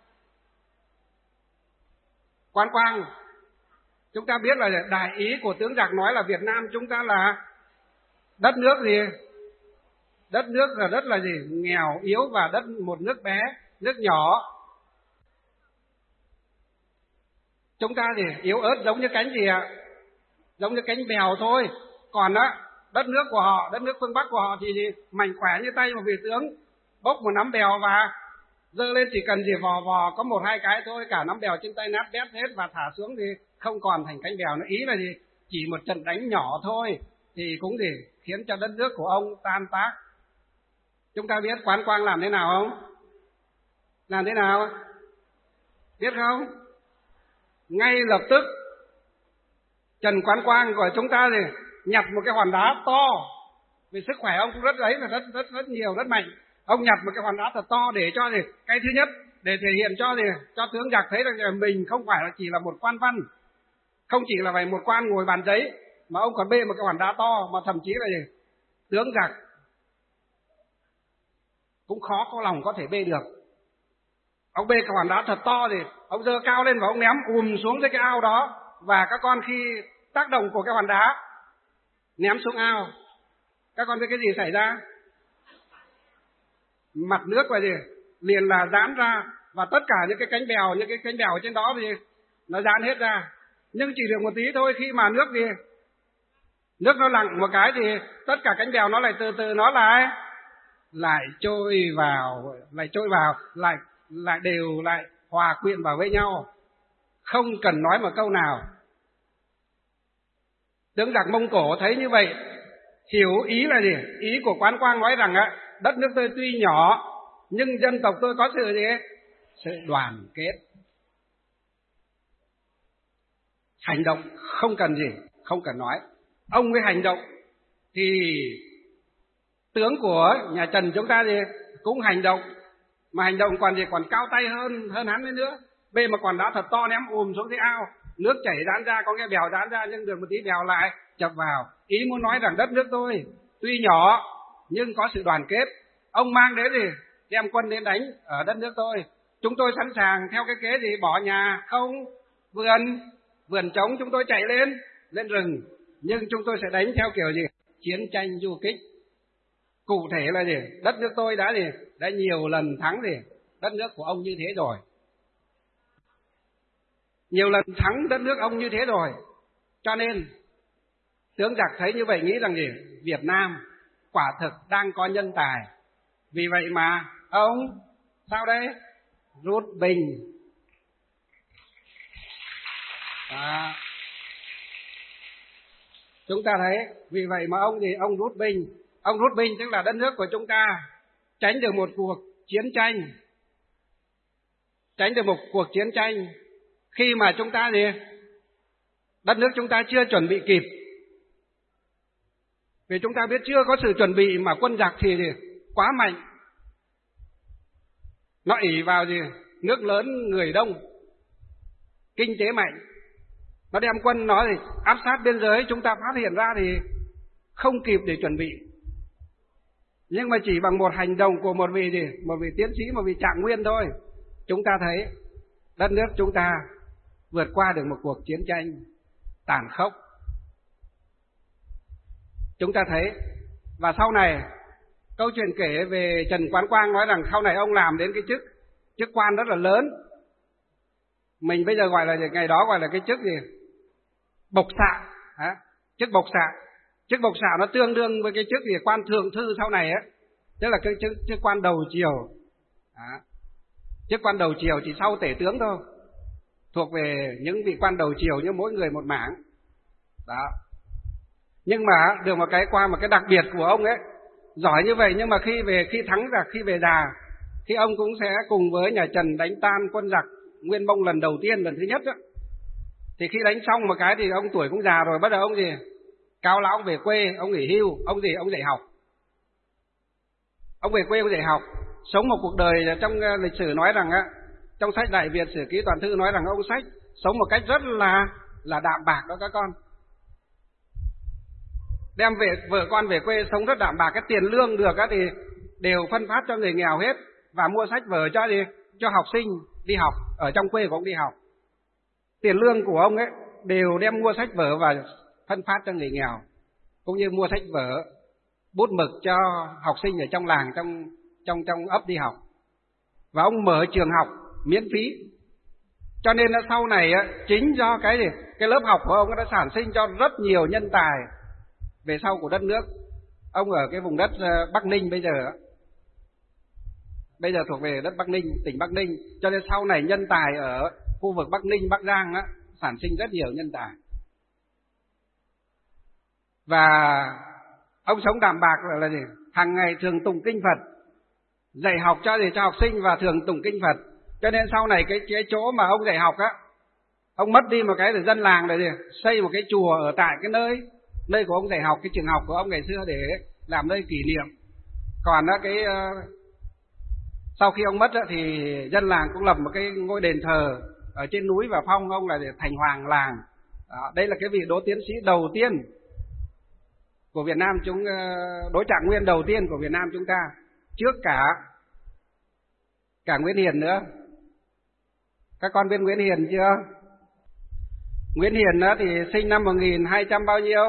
Quán Quang, chúng ta biết là đại ý của tướng giặc nói là Việt Nam chúng ta là đất nước gì? Đất nước là đất là gì? Nghèo, yếu và đất một nước bé, nước nhỏ. Chúng ta thì yếu ớt giống như cánh gì ạ? Giống như cánh bèo thôi. Còn á, đất nước của họ, đất nước phương Bắc của họ thì gì? Mạnh khỏe như tay một vị tướng, bốc một nắm bèo và giơ lên chỉ cần gì vò vò có một hai cái thôi, cả nắm bèo trên tay nát bét hết và thả xuống thì không còn thành cánh bèo nữa. Ý là gì? Chỉ một trận đánh nhỏ thôi thì cũng gì khiến cho đất nước của ông tan tác. Chúng ta biết Quán Quang làm thế nào không? Làm thế nào? Biết không? Ngay lập tức Trần Quán Quang của chúng ta thì nhặt một cái hòn đá to, vì sức khỏe ông cũng rất ấy là rất rất rất nhiều, rất mạnh. Ông nhặt một cái hòn đá thật to để cho gì? Cái thứ nhất để thể hiện cho gì? Cho tướng giặc thấy là mình không phải là chỉ là một quan văn, không chỉ là phải một quan ngồi bàn giấy, mà ông còn bê một cái hòn đá to, mà thậm chí là gì? Tướng giặc cũng khó có lòng có thể bê được. Ông bê cái hòn đá thật to thì ông giơ cao lên và ông ném ùm xuống cái ao đó. Và các con khi tác động của cái hòn đá ném xuống ao, các con biết cái gì xảy ra? Mặt nước là gì? Liền là giãn ra, và tất cả những cái cánh bèo, những cái cánh bèo ở trên đó thì nó giãn hết ra. Nhưng chỉ được một tí thôi, khi mà nước gì? Nước nó lặng một cái thì tất cả cánh bèo nó lại từ từ nó lại lại trôi vào, lại trôi vào, lại lại đều lại hòa quyện vào với nhau, không cần nói một câu nào. Tướng giặc Mông Cổ thấy như vậy, hiểu ý là gì? Ý của Quán Quang nói rằng á, đất nước tôi tuy nhỏ nhưng dân tộc tôi có sự gì? Sự đoàn kết. Hành động không cần gì, không cần nói. Ông mới hành động thì tướng của nhà Trần chúng ta gì cũng hành động, mà hành động còn gì còn cao tay hơn hơn hắn nữa. Bê mà còn đá thật to ném ùm xuống cái ao, nước chảy rán ra, có cái bèo rán ra nhưng được một tí bèo lại chập vào. Ý muốn nói rằng đất nước tôi tuy nhỏ nhưng có sự đoàn kết. Ông mang đến gì? Đem quân đến đánh ở đất nước tôi. Chúng tôi sẵn sàng theo cái kế gì? Bỏ nhà không vườn, vườn trống chúng tôi chạy lên, lên rừng. Nhưng chúng tôi sẽ đánh theo kiểu gì? Chiến tranh du kích. Cụ thể là gì? Đất nước tôi đã gì? Đã nhiều lần thắng gì? Đất nước của ông như thế rồi. Nhiều lần thắng đất nước ông như thế rồi. Cho nên tướng giặc thấy như vậy nghĩ rằng gì? Việt Nam quả thực đang có nhân tài. Vì vậy mà ông sao đây? Rút bình À. Chúng ta thấy, vì vậy mà ông thì ông rút binh, ông rút binh tức là đất nước của chúng ta tránh được một cuộc chiến tranh, tránh được một cuộc chiến tranh khi mà chúng ta gì, đất nước chúng ta chưa chuẩn bị kịp. Vì chúng ta biết chưa có sự chuẩn bị mà quân giặc thì, thì quá mạnh, nó ỷ vào gì, nước lớn người đông, kinh tế mạnh, nó đem quân nó thì áp sát biên giới, chúng ta phát hiện ra thì không kịp để chuẩn bị. Nhưng mà chỉ bằng một hành động của một vị gì, một vị tiến sĩ, một vị Trạng Nguyên thôi, chúng ta thấy đất nước chúng ta vượt qua được một cuộc chiến tranh tàn khốc. Chúng ta thấy, và sau này câu chuyện kể về Trần Quán Quang nói rằng sau này ông làm đến cái chức chức quan rất là lớn, mình bây giờ gọi là ngày đó gọi là cái chức gì, bộc xạ, à, chức bộc xạ. Chức bộc xạ nó tương đương với cái chức gì, quan thượng thư sau này á, tức là cái chức, chức quan đầu triều. À, chức quan đầu triều chỉ sau tể tướng thôi, thuộc về những vị quan đầu triều như mỗi người một mảng. Đó. Nhưng mà được một cái qua một cái đặc biệt của ông ấy, giỏi như vậy nhưng mà khi về khi thắng giặc, khi về già, khi ông cũng sẽ cùng với nhà Trần đánh tan quân giặc Nguyên Mông lần đầu tiên, lần thứ nhất đó. Thì khi đánh xong một cái thì ông tuổi cũng già rồi, bắt đầu ông gì, cao lão về quê, ông nghỉ hưu, ông gì, ông dạy học. Ông về quê ông dạy học, sống một cuộc đời trong lịch sử nói rằng á, trong sách Đại Việt Sử Ký Toàn Thư nói rằng ông sách sống một cách rất là là đạm bạc đó các con. Đem về vợ con về quê sống rất đạm bạc, cái tiền lương được á thì đều phân phát cho người nghèo hết, và mua sách vở cho gì, cho học sinh đi học, ở trong quê của ông đi học. Tiền lương của ông ấy đều đem mua sách vở và phân phát cho người nghèo, cũng như mua sách vở, bút mực cho học sinh ở trong làng, trong trong trong ấp đi học. Và ông mở trường học miễn phí. Cho nên là sau này chính do cái gì, cái lớp học của ông đã sản sinh cho rất nhiều nhân tài về sau của đất nước. Ông ở cái vùng đất Bắc Ninh bây giờ, bây giờ thuộc về đất Bắc Ninh, tỉnh Bắc Ninh, cho nên sau này nhân tài ở khu vực Bắc Ninh, Bắc Giang á, sản sinh rất nhiều nhân tài. Và ông sống đạm bạc là, là gì? Hàng ngày thường tụng kinh Phật, dạy học cho gì, cho học sinh và thường tụng kinh Phật. Cho nên sau này cái cái chỗ mà ông dạy học á, ông mất đi một cái để dân làng để gì? Xây một cái chùa ở tại cái nơi nơi của ông dạy học, cái trường học của ông ngày xưa để làm nơi kỷ niệm. Còn đó cái sau khi ông mất á, thì dân làng cũng lập một cái ngôi đền thờ ở trên núi và phong ông là thành hoàng làng. Đó, đây là cái vị Đỗ tiến sĩ đầu tiên của Việt Nam, chúng Đỗ Trạng Nguyên đầu tiên của Việt Nam chúng ta, trước cả cả Nguyễn Hiền nữa. Các con biết Nguyễn Hiền chưa? Nguyễn Hiền đó thì sinh năm một nghìn hai trăm bao nhiêu?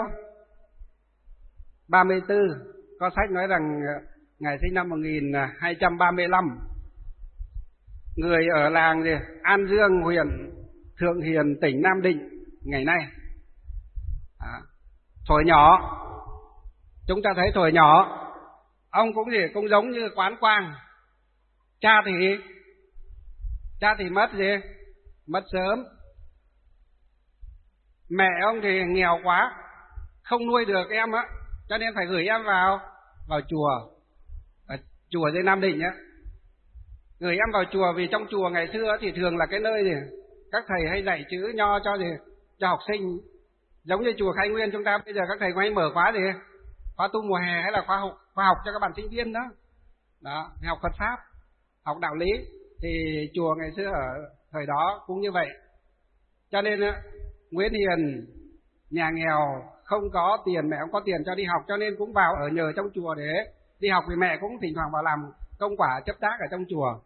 ba mươi tư. Có sách nói rằng ngài sinh năm một nghìn hai trăm ba mươi lăm. Người ở làng gì? An Dương, huyện Thượng Hiền, tỉnh Nam Định ngày nay. À, thuở nhỏ, chúng ta thấy thuở nhỏ ông cũng gì, cũng giống như Quán Quang. Cha thì cha thì mất gì? Mất sớm. Mẹ ông thì nghèo quá, không nuôi được em á, cho nên phải gửi em vào vào chùa, ở chùa dưới Nam Định á. Gửi em vào chùa vì trong chùa ngày xưa thì thường là cái nơi gì các thầy hay dạy chữ nho cho gì cho học sinh, giống như chùa Khai Nguyên chúng ta bây giờ các thầy hay mở khóa gì, khóa tu mùa hè hay là khóa học khoa học cho các bạn sinh viên đó. Đó, học Phật pháp, học đạo lý, thì chùa ngày xưa ở thời đó cũng như vậy. Cho nên Nguyễn Hiền nhà nghèo, không có tiền, mẹ không có tiền cho đi học, cho nên cũng vào ở nhờ trong chùa để đi học, vì mẹ cũng thỉnh thoảng vào làm công quả chấp tác ở trong chùa.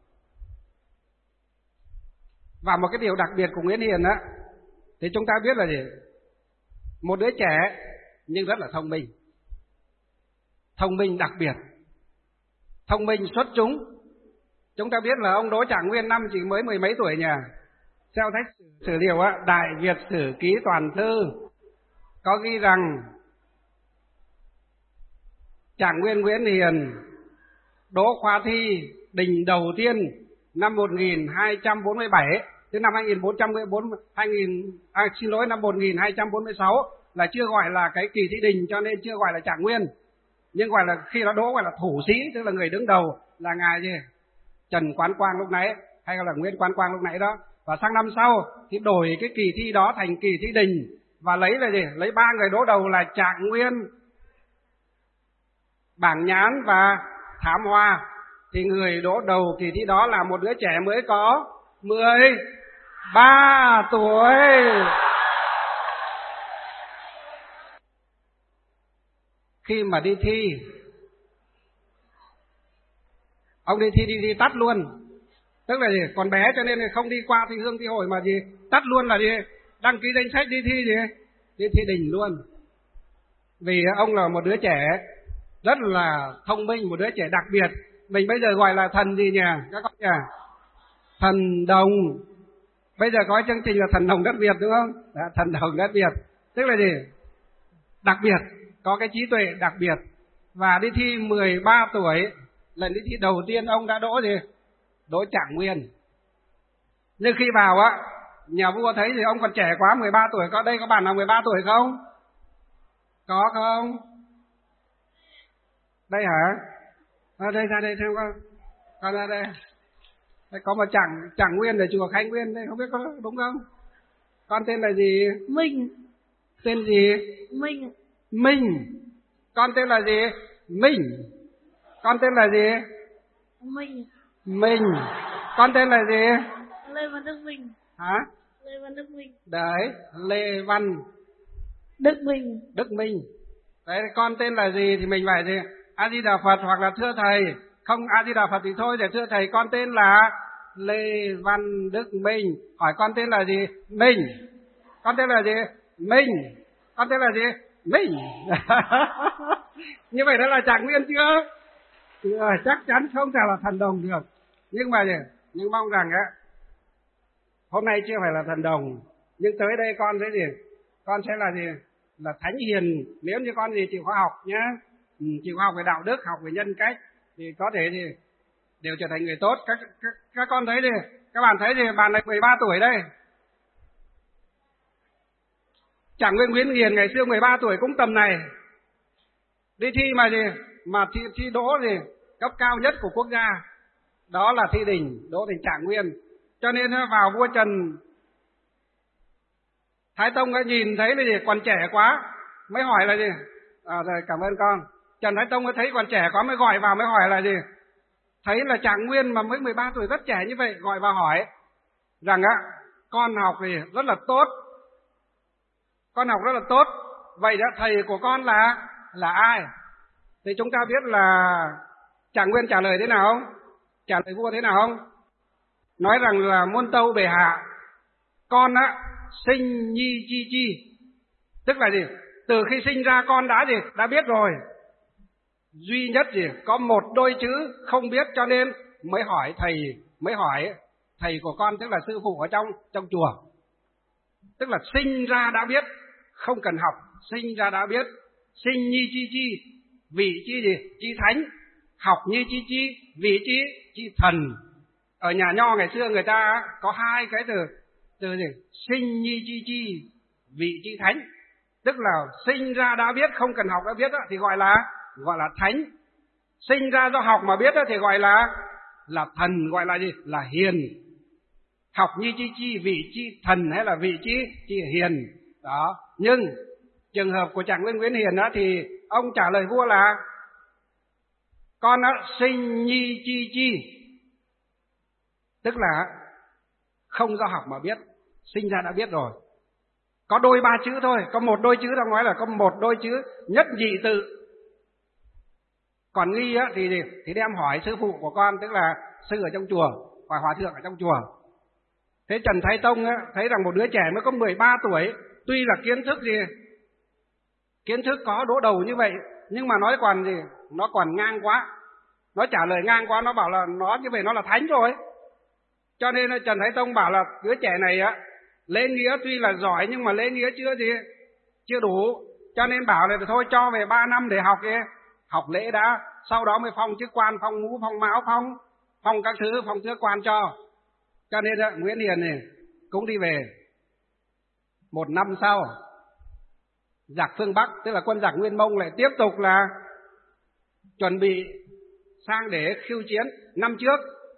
Và một cái điều đặc biệt của Nguyễn Hiền á, thì chúng ta biết là gì? Một đứa trẻ nhưng rất là thông minh, thông minh đặc biệt, thông minh xuất chúng. Chúng ta biết là ông Đỗ Trạng Nguyên năm chỉ mới mười mấy tuổi nhỉ? Theo sách sử liệu á, Đại Việt Sử Ký Toàn Thư có ghi rằng Trạng Nguyên Nguyễn Hiền đỗ khoa thi đình đầu tiên năm một nghìn hai trăm bốn mươi bảy, Thế năm hai nghìn bốn trăm bốn mươi hai nghìn à, xin lỗi năm một nghìn hai trăm bốn mươi sáu là chưa gọi là cái kỳ thi đình, cho nên chưa gọi là trạng nguyên. Nhưng gọi là khi nó đỗ gọi là thủ sĩ, tức là người đứng đầu là ngài gì? Trần Quán Quang lúc nãy, hay là Nguyễn Quán Quang lúc nãy đó. Và sang năm sau thì đổi cái kỳ thi đó thành kỳ thi đình, và lấy là gì? Lấy ba người đỗ đầu là Trạng Nguyên, Bảng Nhán và Thám Hoa. Thì người đỗ đầu kỳ thi đó là một đứa trẻ mới có mười ba tuổi. Khi mà đi thi, ông đi thi đi thi tắt luôn. Tức là gì? Còn bé cho nên không đi qua thi hương thi hội mà gì? Tắt luôn là gì? Đăng ký danh sách đi thi gì? Đi thi đình luôn. Vì ông là một đứa trẻ rất là thông minh, một đứa trẻ đặc biệt. Mình bây giờ gọi là thần gì nhỉ? Các con nhỉ? Thần đồng. Bây giờ có chương trình là thần đồng đất Việt đúng không? Đó, thần đồng đất Việt. Tức là gì? Đặc biệt, có cái trí tuệ đặc biệt. Và đi thi mười ba tuổi, lần đi thi đầu tiên ông đã đỗ gì? Đỗ Trạng Nguyên. Nhưng khi vào á, nhà vua thấy thì ông còn trẻ quá, mười ba tuổi. Có đây có bạn nào mười ba tuổi không? Có không? Đây hả? À, đây ra đây xem con. Con ra đây. Đây có một Trạng Trạng Nguyên ở chùa Khánh Nguyên đây, không biết có đúng không? Con tên là gì? Minh. Tên gì? Minh. Minh. Con tên là gì? Minh. Con tên là gì? Minh. Minh. Con tên là gì? Lê Văn Đức Minh. Hả? Lê Văn Đức Minh. Đấy, Lê Văn Đức Minh. Đức Minh. Đấy, con tên là gì thì mình phải gì? A Di Đà Phật hoặc là thưa thầy. Không A Di Đà Phật thì thôi, để thưa thầy con tên là Lê Văn Đức Minh. Hỏi con tên là gì? Minh. Con tên là gì? Minh. Con tên là gì? Minh. Như vậy đó là Trạng Nguyên chưa? Ừ, chắc chắn không thể là thần đồng được. Nhưng mà gì? Nhưng mong rằng á, hôm nay chưa phải là thần đồng, nhưng tới đây con sẽ gì? Con sẽ là gì? Là thánh hiền. Nếu như con gì chịu khoa học nhá, ừ, chịu khoa học về đạo đức, học về nhân cách, thì có thể thì đều trở thành người tốt. Các các, các con thấy đi, các bạn thấy thì bạn này mười ba tuổi đây. Trạng Nguyên Nguyễn Hiền ngày xưa mười ba tuổi cũng tầm này. Đi thi mà gì? Mà thi, thi đỗ gì? Cấp cao nhất của quốc gia. Đó là thi đình, đỗ thành Trạng Nguyên. Cho nên vào vua Trần Thái Tông ấy nhìn thấy là gì? Còn trẻ quá, mới hỏi là gì? À, rồi cảm ơn con. Trần Thái Tông ấy thấy còn trẻ quá mới gọi vào, mới hỏi là gì? Thấy là Trạng Nguyên mà mới mười ba tuổi rất trẻ như vậy, gọi vào hỏi rằng á, con học thì rất là tốt. Con học rất là tốt. Vậy đó thầy của con là là ai? Thì chúng ta biết là Trạng Nguyên trả lời thế nào không? Trả lời vua thế nào không? Nói rằng là muôn tâu bệ hạ, con á sinh nhi chi chi. Tức là gì? Từ khi sinh ra con đã gì? Đã biết rồi. Duy nhất gì? Có một đôi chữ không biết, cho nên mới hỏi thầy, mới hỏi thầy của con, tức là sư phụ ở trong trong chùa. Tức là sinh ra đã biết, không cần học, sinh ra đã biết. Sinh nhi chi chi, vị chi gì? Chi thánh. Học nhi chi chi, vị chi? Chi thần. Ở nhà nho ngày xưa người ta có hai cái từ, từ gì? Sinh nhi chi chi, vị chi thánh. Tức là sinh ra đã biết, không cần học đã biết đó, thì gọi là gọi là thánh. Sinh ra do học mà biết đó, thì gọi là là thần, gọi là gì? Là hiền. Học nhi chi chi, vị chi thần hay là vị chi? Chi hiền. Đó. Nhưng trường hợp của Trạng Nguyên Nguyễn Hiền đó, thì ông trả lời vua là con đó sinh nhi chi chi. Tức là không do học mà biết, sinh ra đã biết rồi. Có đôi ba chữ thôi, có một đôi chữ, đang nói là có một đôi chữ nhất nhị tự. Còn nghi á, thì thì đem hỏi sư phụ của con, tức là sư ở trong chùa, hỏi hòa thượng ở trong chùa. Thế Trần Thái Tông á, thấy rằng một đứa trẻ mới có mười ba tuổi, tuy là kiến thức gì, kiến thức có đỗ đầu như vậy, nhưng mà nói còn gì, nó còn ngang quá. Nó trả lời ngang quá, nó bảo là nó như vậy nó là thánh rồi. Cho nên Trần Thái Tông bảo là đứa trẻ này á, lễ nghĩa tuy là giỏi nhưng mà lễ nghĩa chưa gì, chưa đủ. Cho nên bảo là thôi cho về ba năm để học đi, học lễ đã, sau đó mới phong chức quan, phong mũ, phong mão, phong phong các thứ, phong tước quan cho. Cho nên Nguyễn Hiền này cũng đi về. Một năm sau, giặc phương Bắc, tức là quân giặc Nguyên Mông lại tiếp tục là chuẩn bị sang để khiêu chiến. Năm trước,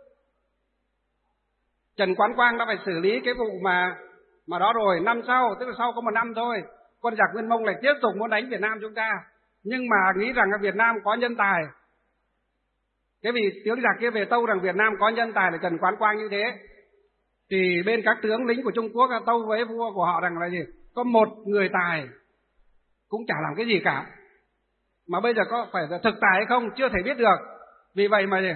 Trần Quán Quang đã phải xử lý cái vụ mà mà đó rồi. Năm sau, tức là sau có một năm thôi, quân giặc Nguyên Mông lại tiếp tục muốn đánh Việt Nam chúng ta. Nhưng mà nghĩ rằng ở Việt Nam có nhân tài. Cái vì tướng giặc kia về tâu rằng Việt Nam có nhân tài là Trần Quán Quang như thế, thì bên các tướng lính của Trung Quốc tâu với vua của họ rằng là gì? Có một người tài cũng chả làm cái gì cả. Mà bây giờ có phải là thực tài hay không chưa thể biết được. Vì vậy mà gì?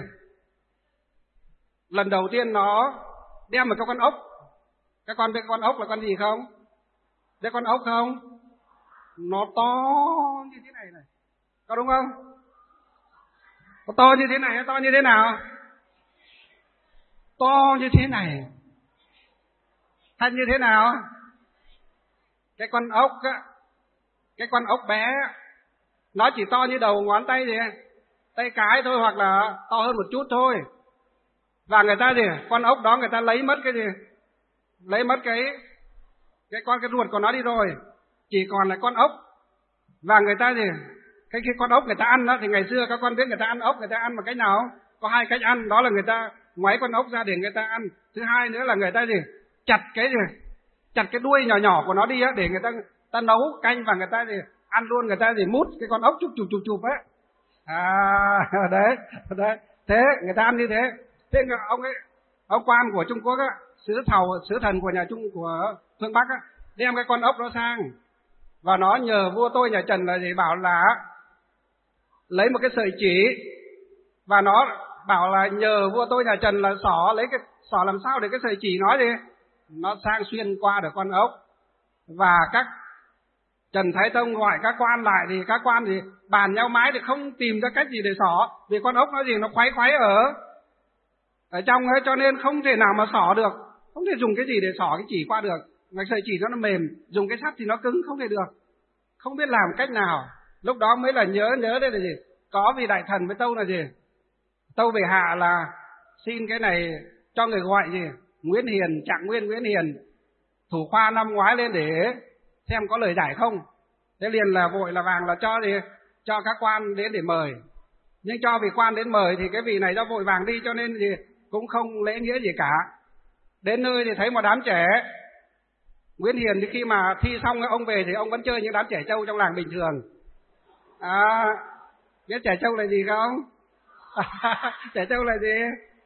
Lần đầu tiên nó đem một cái con ốc. Các con biết con ốc là con gì không? Biết con ốc không? Nó to như thế này này, có đúng không? Nó to như thế này, to như thế nào? To như thế này. Hay như thế nào? Cái con ốc á, cái con ốc bé nó chỉ to như đầu ngón tay gì, tay cái thôi, hoặc là to hơn một chút thôi. Và người ta gì, con ốc đó người ta lấy mất cái gì? Lấy mất cái cái con cái ruột của nó đi rồi, chỉ còn là con ốc. Và người ta gì, cái cái con ốc người ta ăn đó, thì ngày xưa các con biết người ta ăn ốc, người ta ăn bằng cách nào không? Có hai cách ăn, đó là người ta ngoáy con ốc ra để người ta ăn. Thứ hai nữa là người ta gì, chặt cái gì, chặt cái đuôi nhỏ nhỏ của nó đi á, để người ta ta nấu canh và người ta gì ăn luôn. Người ta gì mút cái con ốc chụp chụp chụp chụp ấy. À đấy, đấy, thế người ta ăn như thế. Thế ông ấy, ông quan của Trung Quốc á, sứ thầu, sứ thần của nhà Trung của phương Bắc á, đem cái con ốc đó sang và nó nhờ vua tôi nhà Trần là gì, bảo là lấy một cái sợi chỉ, và nó bảo là nhờ vua tôi nhà Trần là xỏ, lấy cái xỏ làm sao để cái sợi chỉ nó gì nó sang xuyên qua được con ốc. Và các Trần Thái Tông gọi các quan lại, thì các quan thì bàn nhau mãi thì không tìm ra cách gì để xỏ, vì con ốc nó gì nó khoái khoái ở ở trong ấy, cho nên không thể nào mà xỏ được, không thể dùng cái gì để xỏ cái chỉ qua được. Cái sợi chỉ nó mềm, dùng cái sắt thì nó cứng, không thể được, không biết làm cách nào. Lúc đó mới là nhớ nhớ đây là gì, có vị đại thần với tâu là gì, tâu về hạ là xin cái này cho người gọi gì Nguyễn Hiền, Trạng Nguyên Nguyễn Hiền, thủ khoa năm ngoái lên để xem có lời giải không. Thế liền là vội là vàng là cho gì cho các quan đến để mời. Nhưng cho vị quan đến mời thì cái vị này do vội vàng đi, cho nên gì cũng không lễ nghĩa gì cả. Đến nơi thì thấy một đám trẻ. Nguyễn Hiền thì khi mà thi xong ông về thì ông vẫn chơi những đám trẻ trâu trong làng bình thường. À, biết trẻ trâu là gì không? Trẻ trâu là gì?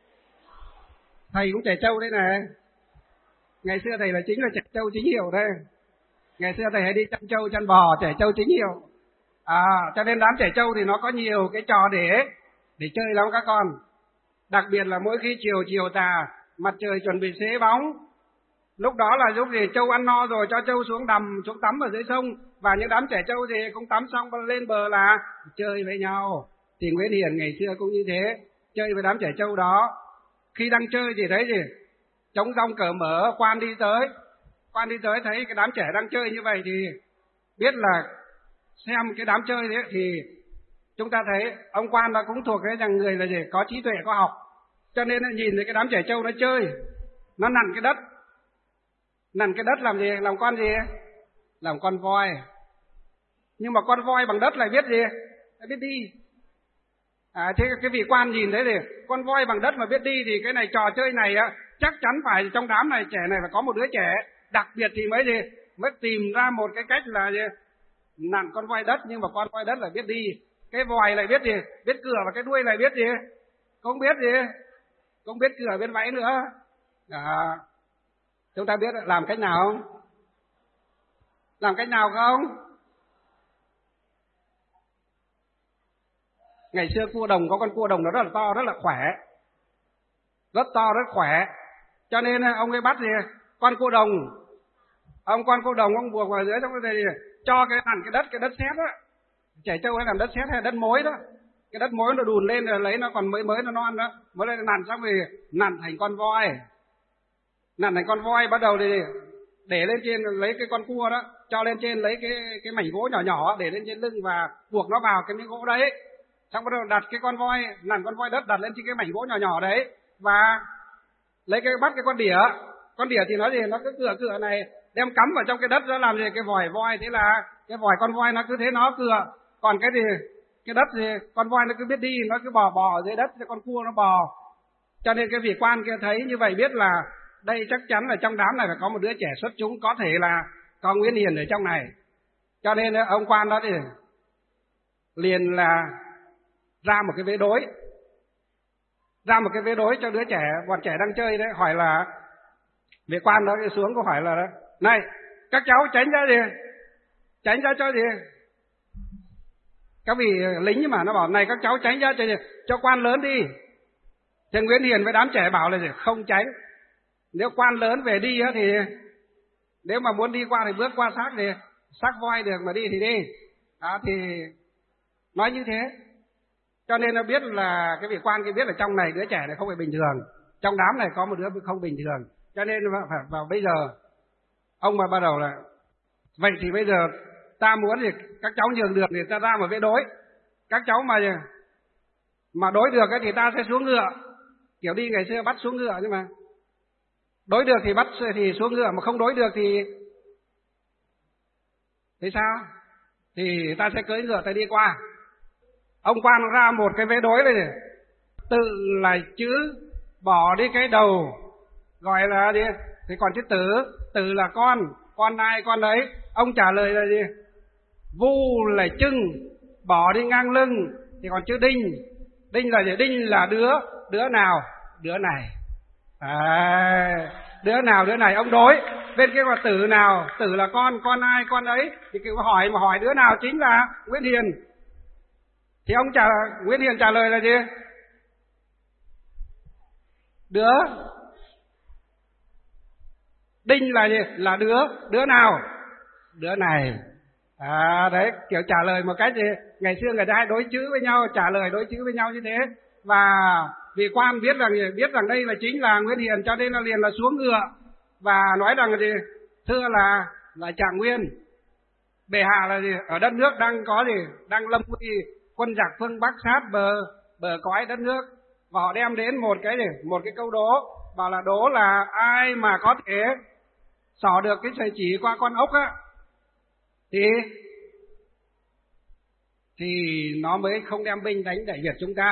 Thầy cũng trẻ trâu đấy này. Ngày xưa thầy là chính là trẻ trâu chính hiệu đây. Ngày xưa thầy hay đi chăn trâu chăn bò, trẻ trâu chính hiệu. À, cho nên đám trẻ trâu thì nó có nhiều cái trò để để chơi lắm các con. Đặc biệt là mỗi khi chiều chiều tà, mặt trời chuẩn bị xế bóng, lúc đó là lúc gì trâu ăn no rồi cho trâu xuống đầm, xuống tắm ở dưới sông, và những đám trẻ trâu thì cũng tắm xong lên bờ là chơi với nhau. Thì Nguyễn Hiền ngày xưa cũng như thế, chơi với đám trẻ trâu đó. Khi đang chơi thì thấy gì trống rong cờ mở, quan đi tới, quan đi tới thấy cái đám trẻ đang chơi như vậy thì biết là xem cái đám chơi thế, thì chúng ta thấy ông quan đó cũng thuộc cái rằng người là gì có trí tuệ có học, cho nên nhìn thấy cái đám trẻ trâu nó chơi, nó nặn cái đất, nặn cái đất làm gì, làm con gì, làm con voi. Nhưng mà con voi bằng đất lại biết gì, lại biết đi. À, thế cái vị quan nhìn thấy thì con voi bằng đất mà biết đi thì cái này trò chơi này á chắc chắn phải trong đám này trẻ này phải có một đứa trẻ đặc biệt thì mới gì mới tìm ra một cái cách là gì nặn con voi đất, nhưng mà con voi đất lại biết đi, cái voi lại biết gì, biết cửa, và cái đuôi lại biết gì, không biết gì, không biết cửa biết vẫy nữa. À, chúng ta biết làm cách nào không? Làm cách nào không? Ngày xưa cua đồng có con cua đồng nó rất là to, rất là khỏe, rất to rất khỏe, cho nên ông ấy bắt gì con cua đồng, ông con cua đồng ông buộc vào dưới, trong cái gì cho cái hẳn cái đất cái đất sét á, trẻ trâu hay làm đất sét hay đất mối đó, cái đất mối nó đùn lên rồi lấy nó còn mới mới nó non đó, mới lên nặn xong rồi nặn thành con voi, nặn thành con voi, bắt đầu thì để lên trên lấy cái con cua đó, cho lên trên lấy cái cái mảnh gỗ nhỏ nhỏ để lên trên lưng và buộc nó vào cái miếng gỗ đấy, xong bắt đầu đặt cái con voi, nặn con voi đất đặt lên trên cái mảnh gỗ nhỏ nhỏ đấy, và lấy cái bắt cái con đỉa, Con đỉa thì nó gì, nó cứ cựa cựa này, đem cắm vào trong cái đất nó làm gì cái vòi voi, thế là cái vòi con voi nó cứ thế nó cựa. Còn cái gì, cái đất gì, con voi nó cứ biết đi, nó cứ bò bò ở dưới đất, con cua nó bò. Cho nên cái vị quan kia thấy như vậy biết là đây chắc chắn là trong đám này phải có một đứa trẻ xuất chúng, có thể là có Nguyễn Hiền ở trong này. Cho nên ông quan đó thì liền là ra một cái vế đối, ra một cái vế đối cho đứa trẻ, bọn trẻ đang chơi đấy, hỏi là vị quan đó xuống câu hỏi là này, các cháu tránh ra gì, tránh ra cho gì. Các vị lính mà nó bảo này, các cháu tránh ra cho gì, cho quan lớn đi. Thì Nguyễn Hiền với đám trẻ bảo là gì, không tránh. Nếu quan lớn về đi á thì nếu mà muốn đi qua thì bước qua xác thì xác voi được, mà đi thì đi. Đó, thì nói như thế. Cho nên nó biết là cái vị quan kia biết là trong này đứa trẻ này không phải bình thường, trong đám này có một đứa không bình thường. Cho nên phải vào bây giờ ông mà bắt đầu là vậy thì bây giờ ta muốn thì các cháu nhường được thì ta ra một vế đối. Các cháu mà mà đối được thì ta sẽ xuống ngựa, kiểu đi ngày xưa bắt xuống ngựa, nhưng mà đối được thì bắt thì xuống ngựa, mà không đối được thì thì sao? Thì ta sẽ cưỡi ngựa ta đi qua. Ông quan ra một cái vế đối này, tự là chữ bỏ đi cái đầu gọi là gì, thì còn chữ tử, tử là con, con ai con đấy. Ông trả lời là gì? Vu là chưng, bỏ đi ngang lưng, thì còn chữ đinh, đinh là gì? Đinh là đứa, đứa nào? Đứa này. À, đứa nào đứa này ông đối. Bên kia là tử nào? Tử là con, con ai con ấy. Thì cứ hỏi mà hỏi đứa nào chính là Nguyễn Hiền. Thì ông trả Nguyễn Hiền trả lời là gì? Đứa. Đinh là gì? Là đứa, đứa nào? Đứa này. À đấy, kiểu trả lời một cách gì? Ngày xưa người ta hay đối chữ với nhau, trả lời đối chữ với nhau như thế. Và vị quan biết rằng biết rằng đây là chính là Nguyễn Hiền, cho nên là liền là xuống ngựa và nói rằng là gì? Thưa là là Trạng Nguyên, bệ hạ là gì? Ở đất nước đang có gì? Đang lâm nguy, quân giặc phương Bắc sát bờ bờ cõi đất nước, và họ đem đến một cái gì? Một cái câu đố, bảo là đố là ai mà có thể xỏ được cái sợi chỉ qua con ốc á thì thì nó mới không đem binh đánh đại Việt chúng ta.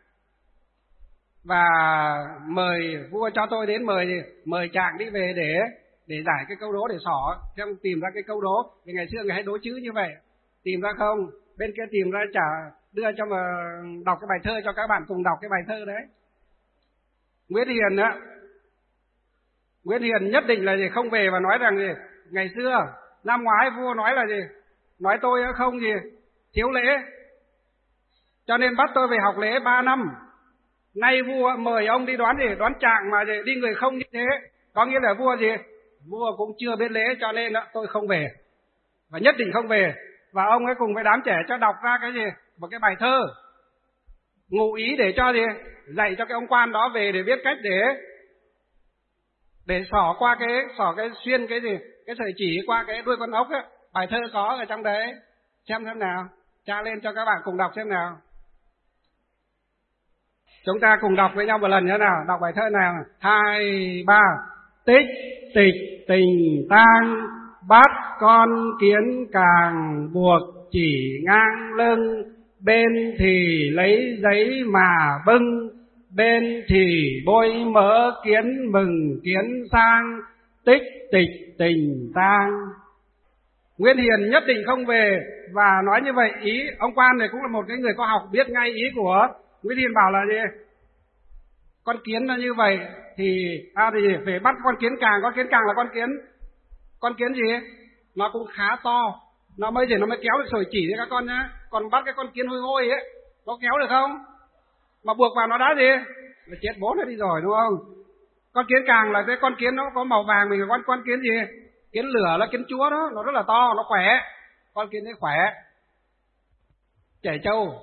Và mời vua cho tôi đến mời mời Trạng đi về để để giải cái câu đố, để xỏ xem tìm ra cái câu đố. Vì ngày xưa người hay đố chữ như vậy, tìm ra không, bên kia tìm ra trả đưa cho mà đọc cái bài thơ cho các bạn cùng đọc cái bài thơ đấy. Nguyễn Hiền á, Nguyễn Hiền nhất định là gì? Không về và nói rằng gì? Ngày xưa năm ngoái vua nói là gì? Nói tôi không gì? Thiếu lễ, cho nên bắt tôi về học lễ ba năm. Nay vua mời ông đi đoán gì? Đoán Trạng mà gì? Đi người không như thế, có nghĩa là vua gì? Vua cũng chưa biết lễ, cho nên đó, tôi không về, và nhất định không về. Và ông ấy cùng với đám trẻ cho đọc ra cái gì? Một cái bài thơ ngụ ý để cho gì? Dạy cho cái ông quan đó về để biết cách để để xỏ qua cái xỏ cái xuyên cái gì? Cái sợi chỉ qua cái đuôi con ốc á. Bài thơ có ở trong đấy, xem xem nào, tra lên cho các bạn cùng đọc xem nào. Chúng ta cùng đọc với nhau một lần nữa nào, đọc bài thơ nào. Hai, ba. Tích tịch tình tang, bắt con kiến càng buộc chỉ ngang lưng, bên thì lấy giấy mà bưng, bên thì bôi mỡ kiến mừng kiến sang, tích tịch tình tang. Nguyễn Hiền nhất định không về và nói như vậy. Ý ông quan này cũng là một cái người có học, biết ngay ý của Nguyễn Hiền, bảo là gì? Con kiến nó như vậy thì à thì phải bắt con kiến càng, con kiến càng là con kiến con kiến gì? Nó cũng khá to, nó mới gì nó mới kéo được sợi chỉ đấy các con nhá. Còn bắt cái con kiến hôi hôi ấy, nó kéo được không? Mà buộc vào nó đã gì? Nó chết bố nó đi rồi, đúng không? Con kiến càng là cái con kiến nó có màu vàng, mình là con con kiến gì? Kiến lửa là kiến chúa đó, nó rất là to, nó khỏe. Con kiến đấy khỏe. Trẻ trâu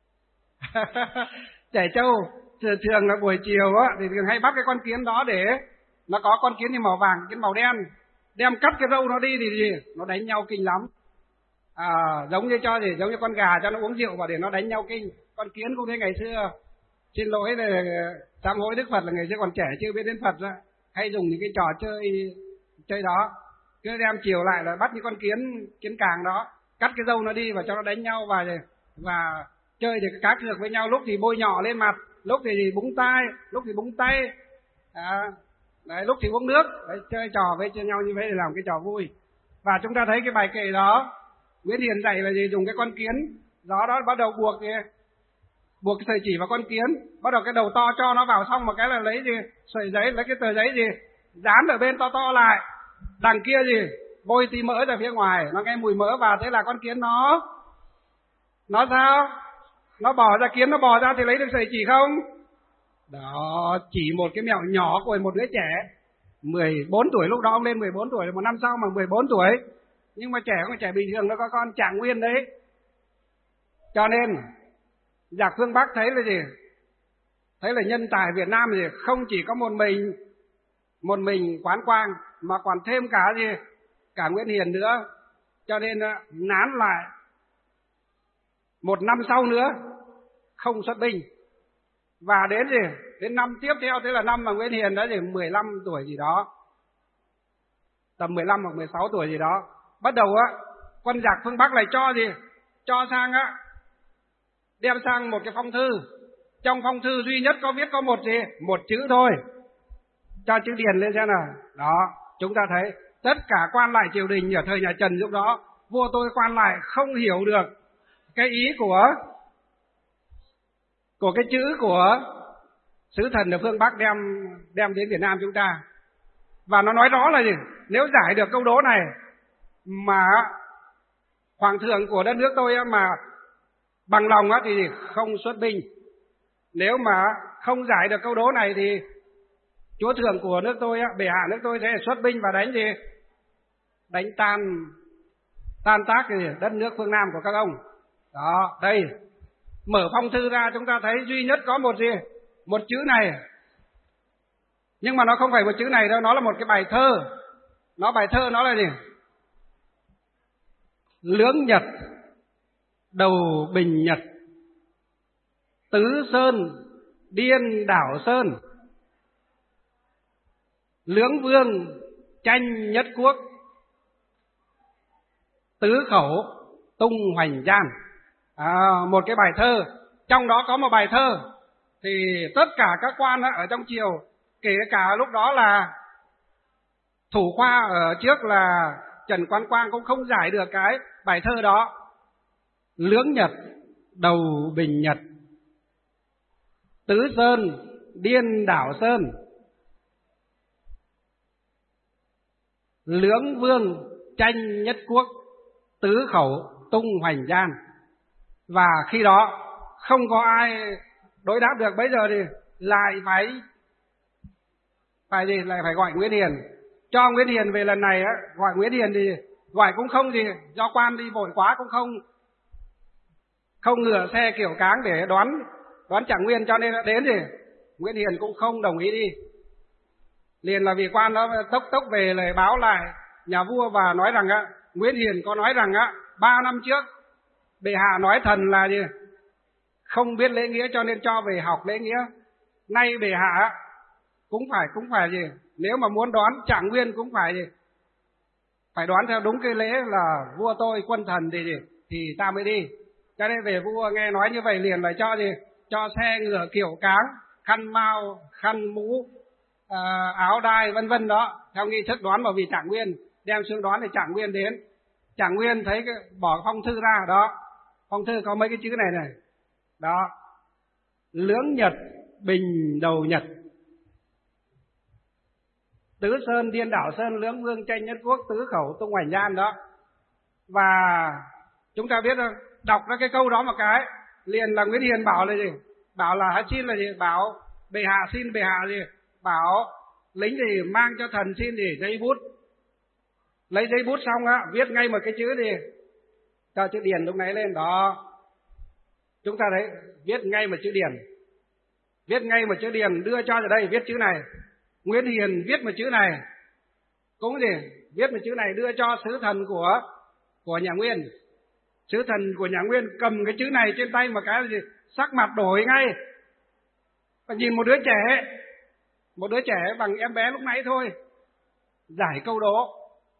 trẻ trâu thường là buổi chiều á thì thường hay bắt cái con kiến đó, để nó có con kiến như màu vàng, kiến màu đen, đem cắt cái râu nó đi thì gì? Nó đánh nhau kinh lắm. À, giống như cho gì? Giống như con gà cho nó uống rượu và để nó đánh nhau kinh. Con kiến cũng thế ngày xưa. Xin lỗi để sám hối Đức Phật là ngày xưa còn trẻ chưa biết đến Phật ra, hay dùng những cái trò chơi chơi đó, cứ đem chiều lại là bắt những con kiến kiến càng đó, cắt cái râu nó đi và cho nó đánh nhau và và chơi thì cá cược với nhau, lúc thì bôi nhọ lên mặt, lúc thì búng tai, lúc thì búng tay, à, đấy, lúc thì uống nước, đấy, chơi trò với chơi nhau như thế để làm cái trò vui. Và chúng ta thấy cái bài kệ đó Nguyễn Hiền dạy là gì? Dùng cái con kiến đó đó bắt đầu buộc gì? Buộc cái sợi chỉ vào con kiến, bắt đầu cái đầu to cho nó vào, xong một cái là lấy gì? Sợi giấy, lấy cái tờ giấy gì? Dán ở bên to to lại, đằng kia gì? Bôi tí mỡ ra phía ngoài, nó nghe mùi mỡ vào, thế là con kiến nó nó sao? Nó bò ra, kiến nó bò ra thì lấy được sợi chỉ không? Đó, chỉ một cái mẹo nhỏ của một đứa trẻ mười bốn tuổi, lúc đó ông lên mười bốn tuổi, một năm sau mà mười bốn tuổi, nhưng mà trẻ không phải trẻ bình thường, nó có con Trạng Nguyên đấy. Cho nên giặc phương Bắc thấy là gì? Thấy là nhân tài Việt Nam thì không chỉ có một mình một mình Quán Quang, mà còn thêm cả gì? Cả Nguyễn Hiền nữa. Cho nên nán lại một năm sau nữa không xuất binh. Và đến gì? Đến năm tiếp theo, thế là năm mà Nguyễn Hiền đã gì mười lăm tuổi gì đó, tầm mười lăm hoặc mười sáu tuổi gì đó, bắt đầu á quân giặc phương Bắc lại cho gì? Cho sang á, đem sang một cái phong thư. Trong phong thư duy nhất có viết có một gì? Một chữ thôi. Cho chữ điền lên xem nào. Đó, chúng ta thấy tất cả quan lại triều đình ở thời nhà Trần lúc đó, vua tôi quan lại không hiểu được cái ý của của cái chữ của sứ thần ở phương Bắc đem đem đến Việt Nam chúng ta. Và nó nói rõ là gì? Nếu giải được câu đố này mà hoàng thượng của đất nước tôi mà bằng lòng thì không xuất binh. Nếu mà không giải được câu đố này thì chúa thượng của nước tôi, bệ hạ nước tôi sẽ xuất binh và đánh gì? Đánh tan tan tác cái đất nước phương Nam của các ông. Đó, đây. Mở phong thư ra chúng ta thấy duy nhất có một gì? Một chữ này. Nhưng mà nó không phải một chữ này đâu, nó là một cái bài thơ. Nó bài thơ nó là gì? Lưỡng Nhật, đầu bình nhật, tứ sơn, điên đảo sơn, lưỡng vương, tranh nhất quốc, tứ khẩu, tung hoành gian. À, một cái bài thơ. Trong đó có một bài thơ thì tất cả các quan ở trong triều, kể cả lúc đó là thủ khoa ở trước là Trần Quán Quang cũng không giải được cái bài thơ đó. Lưỡng Nhật, đầu bình nhật, tứ sơn, điên đảo sơn, lưỡng vương, tranh nhất quốc, tứ khẩu, tung hoành gian. Và khi đó không có ai đối đáp được, bây giờ thì lại phải phải gì lại phải gọi Nguyễn Hiền. Cho Nguyễn Hiền về lần này á, gọi Nguyễn Hiền thì gọi cũng không gì, do quan đi vội quá cũng không không ngựa xe kiểu cáng để đoán đoán Trạng Nguyên, cho nên đến thì Nguyễn Hiền cũng không đồng ý đi. Liền là vì quan đó tốc tốc về lời báo lại nhà vua và nói rằng á, Nguyễn Hiền có nói rằng á, ba năm trước bệ hạ nói thần là gì? Không biết lễ nghĩa cho nên cho về học lễ nghĩa. Nay bệ hạ cũng phải cũng phải gì? Nếu mà muốn đoán Trạng Nguyên cũng phải gì? Phải đoán theo đúng cái lễ là vua tôi quân thần thì gì? Thì ta mới đi. Cho nên về vua nghe nói như vậy liền lại cho gì? Cho xe ngựa kiểu cáng, khăn mao, khăn mũ, à, áo đai vân vân đó, theo nghi thức đoán vào vị Trạng Nguyên, đem xuống đoán thì Trạng Nguyên đến. Trạng Nguyên thấy cái, bỏ phong thư ra đó, phong thư có mấy cái chữ này này, đó, lưỡng nhật, bình đầu nhật, tứ sơn, điên đảo sơn, lưỡng vương, tranh nhất quốc, tứ khẩu, tung hoành gian đó. Và chúng ta biết rồi, đọc ra cái câu đó một cái, liền là Nguyễn Hiền bảo là gì? Bảo là xin là gì? Bảo bệ hạ xin bệ hạ gì? Bảo lính thì mang cho thần xin gì? Giấy bút. Lấy giấy bút xong á, viết ngay một cái chữ gì? Cho chữ điền lúc nãy lên đó. Chúng ta thấy viết ngay một chữ điền. Viết ngay một chữ điền đưa cho ở đây, viết chữ này. Nguyễn Hiền viết một chữ này. Cũng gì? Viết một chữ này đưa cho sứ thần của của nhà Nguyên. Sứ thần của nhà Nguyên cầm cái chữ này trên tay một cái là gì? Sắc mặt đổi ngay. Và nhìn một đứa trẻ Một đứa trẻ bằng em bé lúc nãy thôi, giải câu đố.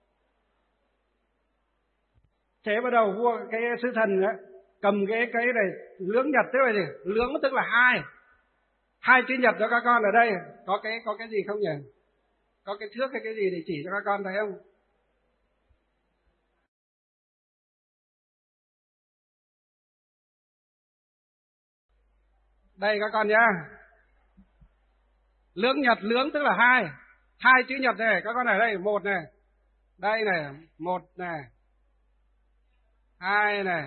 Thế bắt đầu vua cái sứ thần ấy, cầm cái cái này lưỡng nhật, tức là gì? Lưỡng tức là hai. Hai chữ nhật cho các con ở đây. Có cái có cái gì không nhỉ? Có cái thước hay cái gì để chỉ cho các con thấy không? Đây các con nhá. Lưỡng nhật, lưỡng tức là hai. Hai chữ nhật này, các con ở đây, một này. Đây này, một này. Hai này.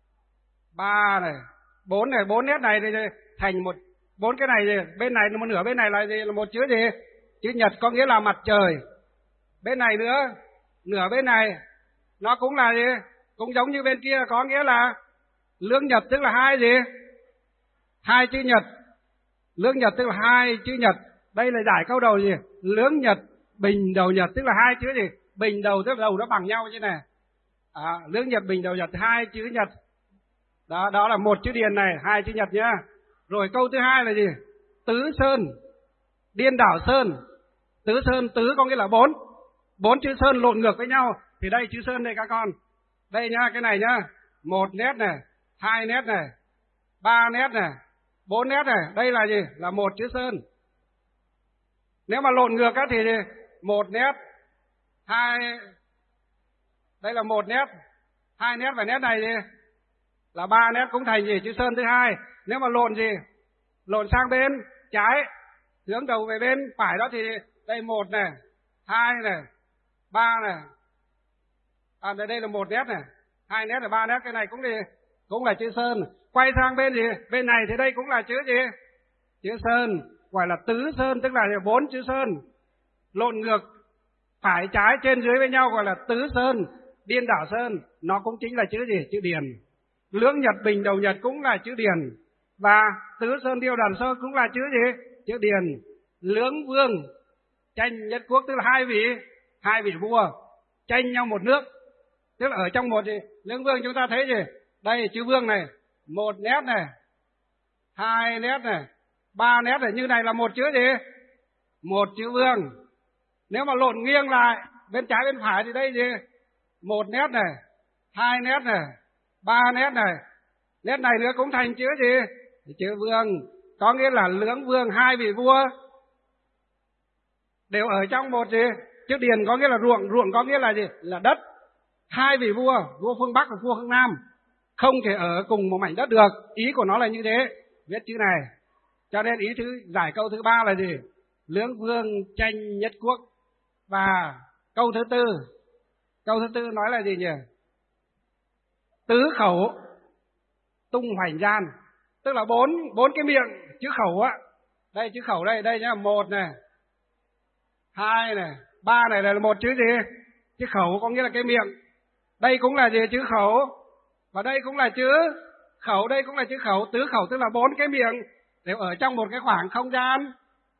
Ba này. Bốn này, bốn nét này thì thành một, bốn cái này gì? Bên này một nửa, bên này là gì? Là một chữ gì? Chữ nhật có nghĩa là mặt trời. Bên này nữa, nửa bên này, nó cũng là gì? Cũng giống như bên kia, có nghĩa là lưỡng nhật tức là hai gì? Hai chữ nhật. Lưỡng nhật tức là hai chữ nhật. Đây là giải câu đầu gì? Lưỡng nhật, bình đầu nhật tức là hai chữ gì? Bình đầu tức là đầu nó bằng nhau như này. À, lưỡng nhật, bình đầu nhật, hai chữ nhật. Đó, đó là một chữ điền này, hai chữ nhật nhá. Rồi câu thứ hai là gì? Tứ sơn, điên đảo sơn. Tứ sơn, tứ có nghĩa là bốn. Bốn chữ sơn lộn ngược với nhau. Thì đây chữ sơn đây các con. Đây nhá, cái này nhá. Một nét này, hai nét này, ba nét này, bốn nét này. Đây là gì? Là một chữ sơn. Nếu mà lộn ngược á thì gì? Một nét, hai, đây là một nét, hai nét và nét này gì? Là ba nét cũng thành gì? Chữ sơn thứ hai. Nếu mà lộn gì? Lộn sang bên trái, hướng đầu về bên phải đó thì đây một này, hai này, ba này. À đây, đây là một nét này, hai nét là ba nét, cái này cũng gì? Cũng là chữ sơn. Quay sang bên gì? Bên này thì đây cũng là chữ gì? Chữ sơn, gọi là tứ sơn, tức là bốn chữ sơn. Lộn ngược phải trái trên dưới với nhau gọi là tứ sơn, điên đảo sơn, nó cũng chính là chữ gì? Chữ điền. Lưỡng nhật, bình đầu nhật cũng là chữ điền. Và tứ sơn, điêu đàn sơn cũng là chữ gì? Chữ điền. Lưỡng vương, tranh nhất quốc tức là hai vị, hai vị vua tranh nhau một nước. Tức là ở trong một gì? Lưỡng vương chúng ta thấy gì? Đây chữ vương này, một nét này, hai nét này, ba nét này, như này là một chữ gì? Một chữ vương. Nếu mà lộn nghiêng lại bên trái bên phải thì đây gì? Một nét này, hai nét này, ba nét này, nét này nữa cũng thành chữ gì? Chữ vương. Có nghĩa là lưỡng vương, hai vị vua đều ở trong một gì? Chữ điền có nghĩa là ruộng, ruộng có nghĩa là gì? Là đất. Hai vị vua, vua phương Bắc và vua phương Nam không thể ở cùng một mảnh đất được. Ý của nó là như thế, viết chữ này. Cho nên ý thứ giải câu thứ ba là gì? Lưỡng vương tranh nhất quốc. Và câu thứ tư, câu thứ tư nói là gì nhỉ? Tứ khẩu tung hoành gian, tức là bốn bốn cái miệng chữ khẩu á. Đây chữ khẩu đây, đây nhá, một này, hai này, ba này là một chữ gì? Chữ khẩu có nghĩa là cái miệng. Đây cũng là gì? Chữ khẩu. Và đây cũng là chữ khẩu, đây cũng là chữ khẩu. Tứ khẩu tức là bốn cái miệng đều ở trong một cái khoảng không gian.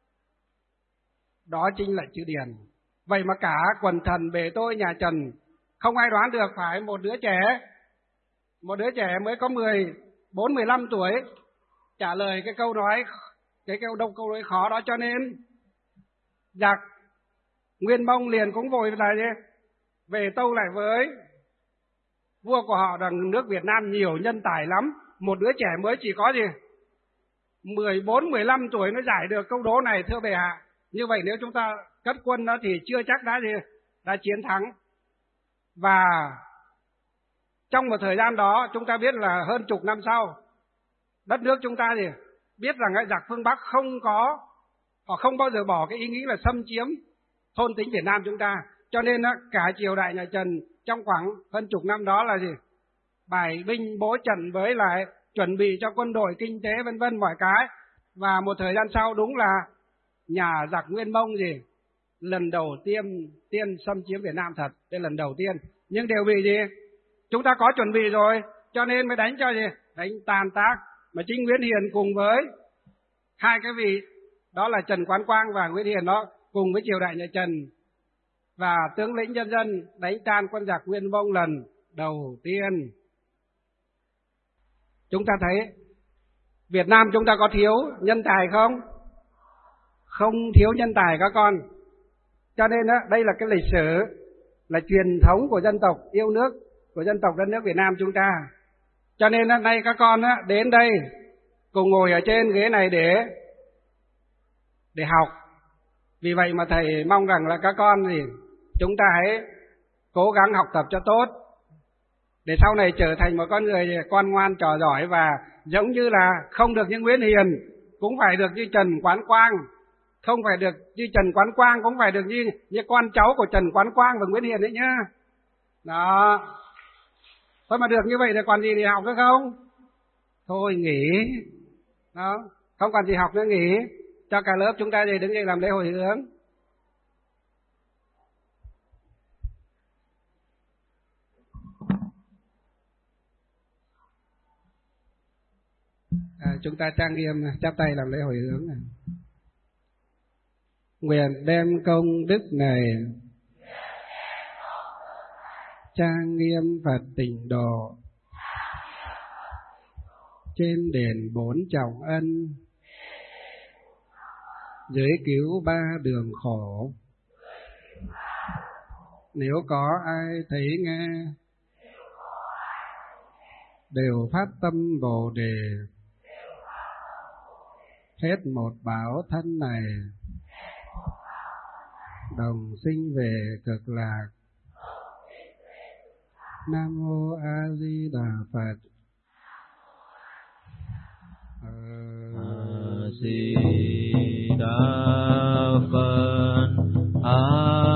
Đó chính là chữ điền. Vậy mà cả quần thần bề tôi nhà Trần không ai đoán được, phải một đứa trẻ, một đứa trẻ mới có mười bốn mười lăm tuổi trả lời cái câu nói, cái câu đông câu nói khó đó. Cho nên giặc Nguyên Mông liền cũng vội là gì? Về tâu lại với vua của họ rằng nước Việt Nam nhiều nhân tài lắm. Một đứa trẻ mới chỉ có gì? mười bốn mười lăm tuổi nó giải được câu đố này, thưa bệ hạ. Như vậy nếu chúng ta cất quân đó thì chưa chắc đã gì? Đã chiến thắng. Và trong một thời gian đó chúng ta biết là hơn chục năm sau, đất nước chúng ta gì? Biết rằng cái giặc phương Bắc không có, họ không bao giờ bỏ cái ý nghĩ là xâm chiếm thôn tính Việt Nam chúng ta. Cho nên cả triều đại nhà Trần trong khoảng hơn chục năm đó là gì? Bài binh bố trận với lại chuẩn bị cho quân đội, kinh tế vân vân mọi cái. Và một thời gian sau đúng là nhà giặc Nguyên Mông gì? Lần đầu tiên tiên xâm chiếm Việt Nam thật, đây lần đầu tiên. Nhưng đều bị gì? Chúng ta có chuẩn bị rồi, cho nên mới đánh cho gì? Đánh tàn tác. Mà chính Nguyễn Hiền cùng với hai cái vị, đó là Trần Quán Quang và Nguyễn Hiền đó, cùng với triều đại nhà Trần và tướng lĩnh nhân dân đánh tan quân giặc Nguyên Mông lần đầu tiên. Chúng ta thấy Việt Nam chúng ta có thiếu nhân tài không? không thiếu nhân tài các con. Cho nên á, đây là cái lịch sử, là truyền thống của dân tộc, yêu nước của dân tộc đất nước Việt Nam chúng ta. Cho nên á, nay các con á, đến đây cùng ngồi ở trên ghế này để để học. Vì vậy mà thầy mong rằng là các con thì chúng ta hãy cố gắng học tập cho tốt, để sau này trở thành một con người con ngoan trò giỏi, và giống như là không được như Nguyễn Hiền cũng phải được như Trần Quán Quang, không phải được như Trần Quán Quang cũng phải được như như con cháu của Trần Quán Quang và Nguyễn Hiền đấy nhá. Đó. Thôi mà được như vậy thì còn gì để học nữa không? Thôi nghỉ. Đó, không còn gì học nữa nghỉ. Cho cả lớp chúng ta thì đứng dậy làm lễ hồi hướng. À, chúng ta trang nghiêm chắp tay làm lễ hồi hướng này. Nguyện đem công đức này trang nghiêm Phật tịnh độ, trên đền bốn trọng ân, dưới cứu ba đường khổ. Nếu có ai thấy nghe, đều phát tâm Bồ Đề, hết một báo thân này, đồng sinh về cực lạc. Nam mô A Di Đà Phật. A Di Đà Phật. A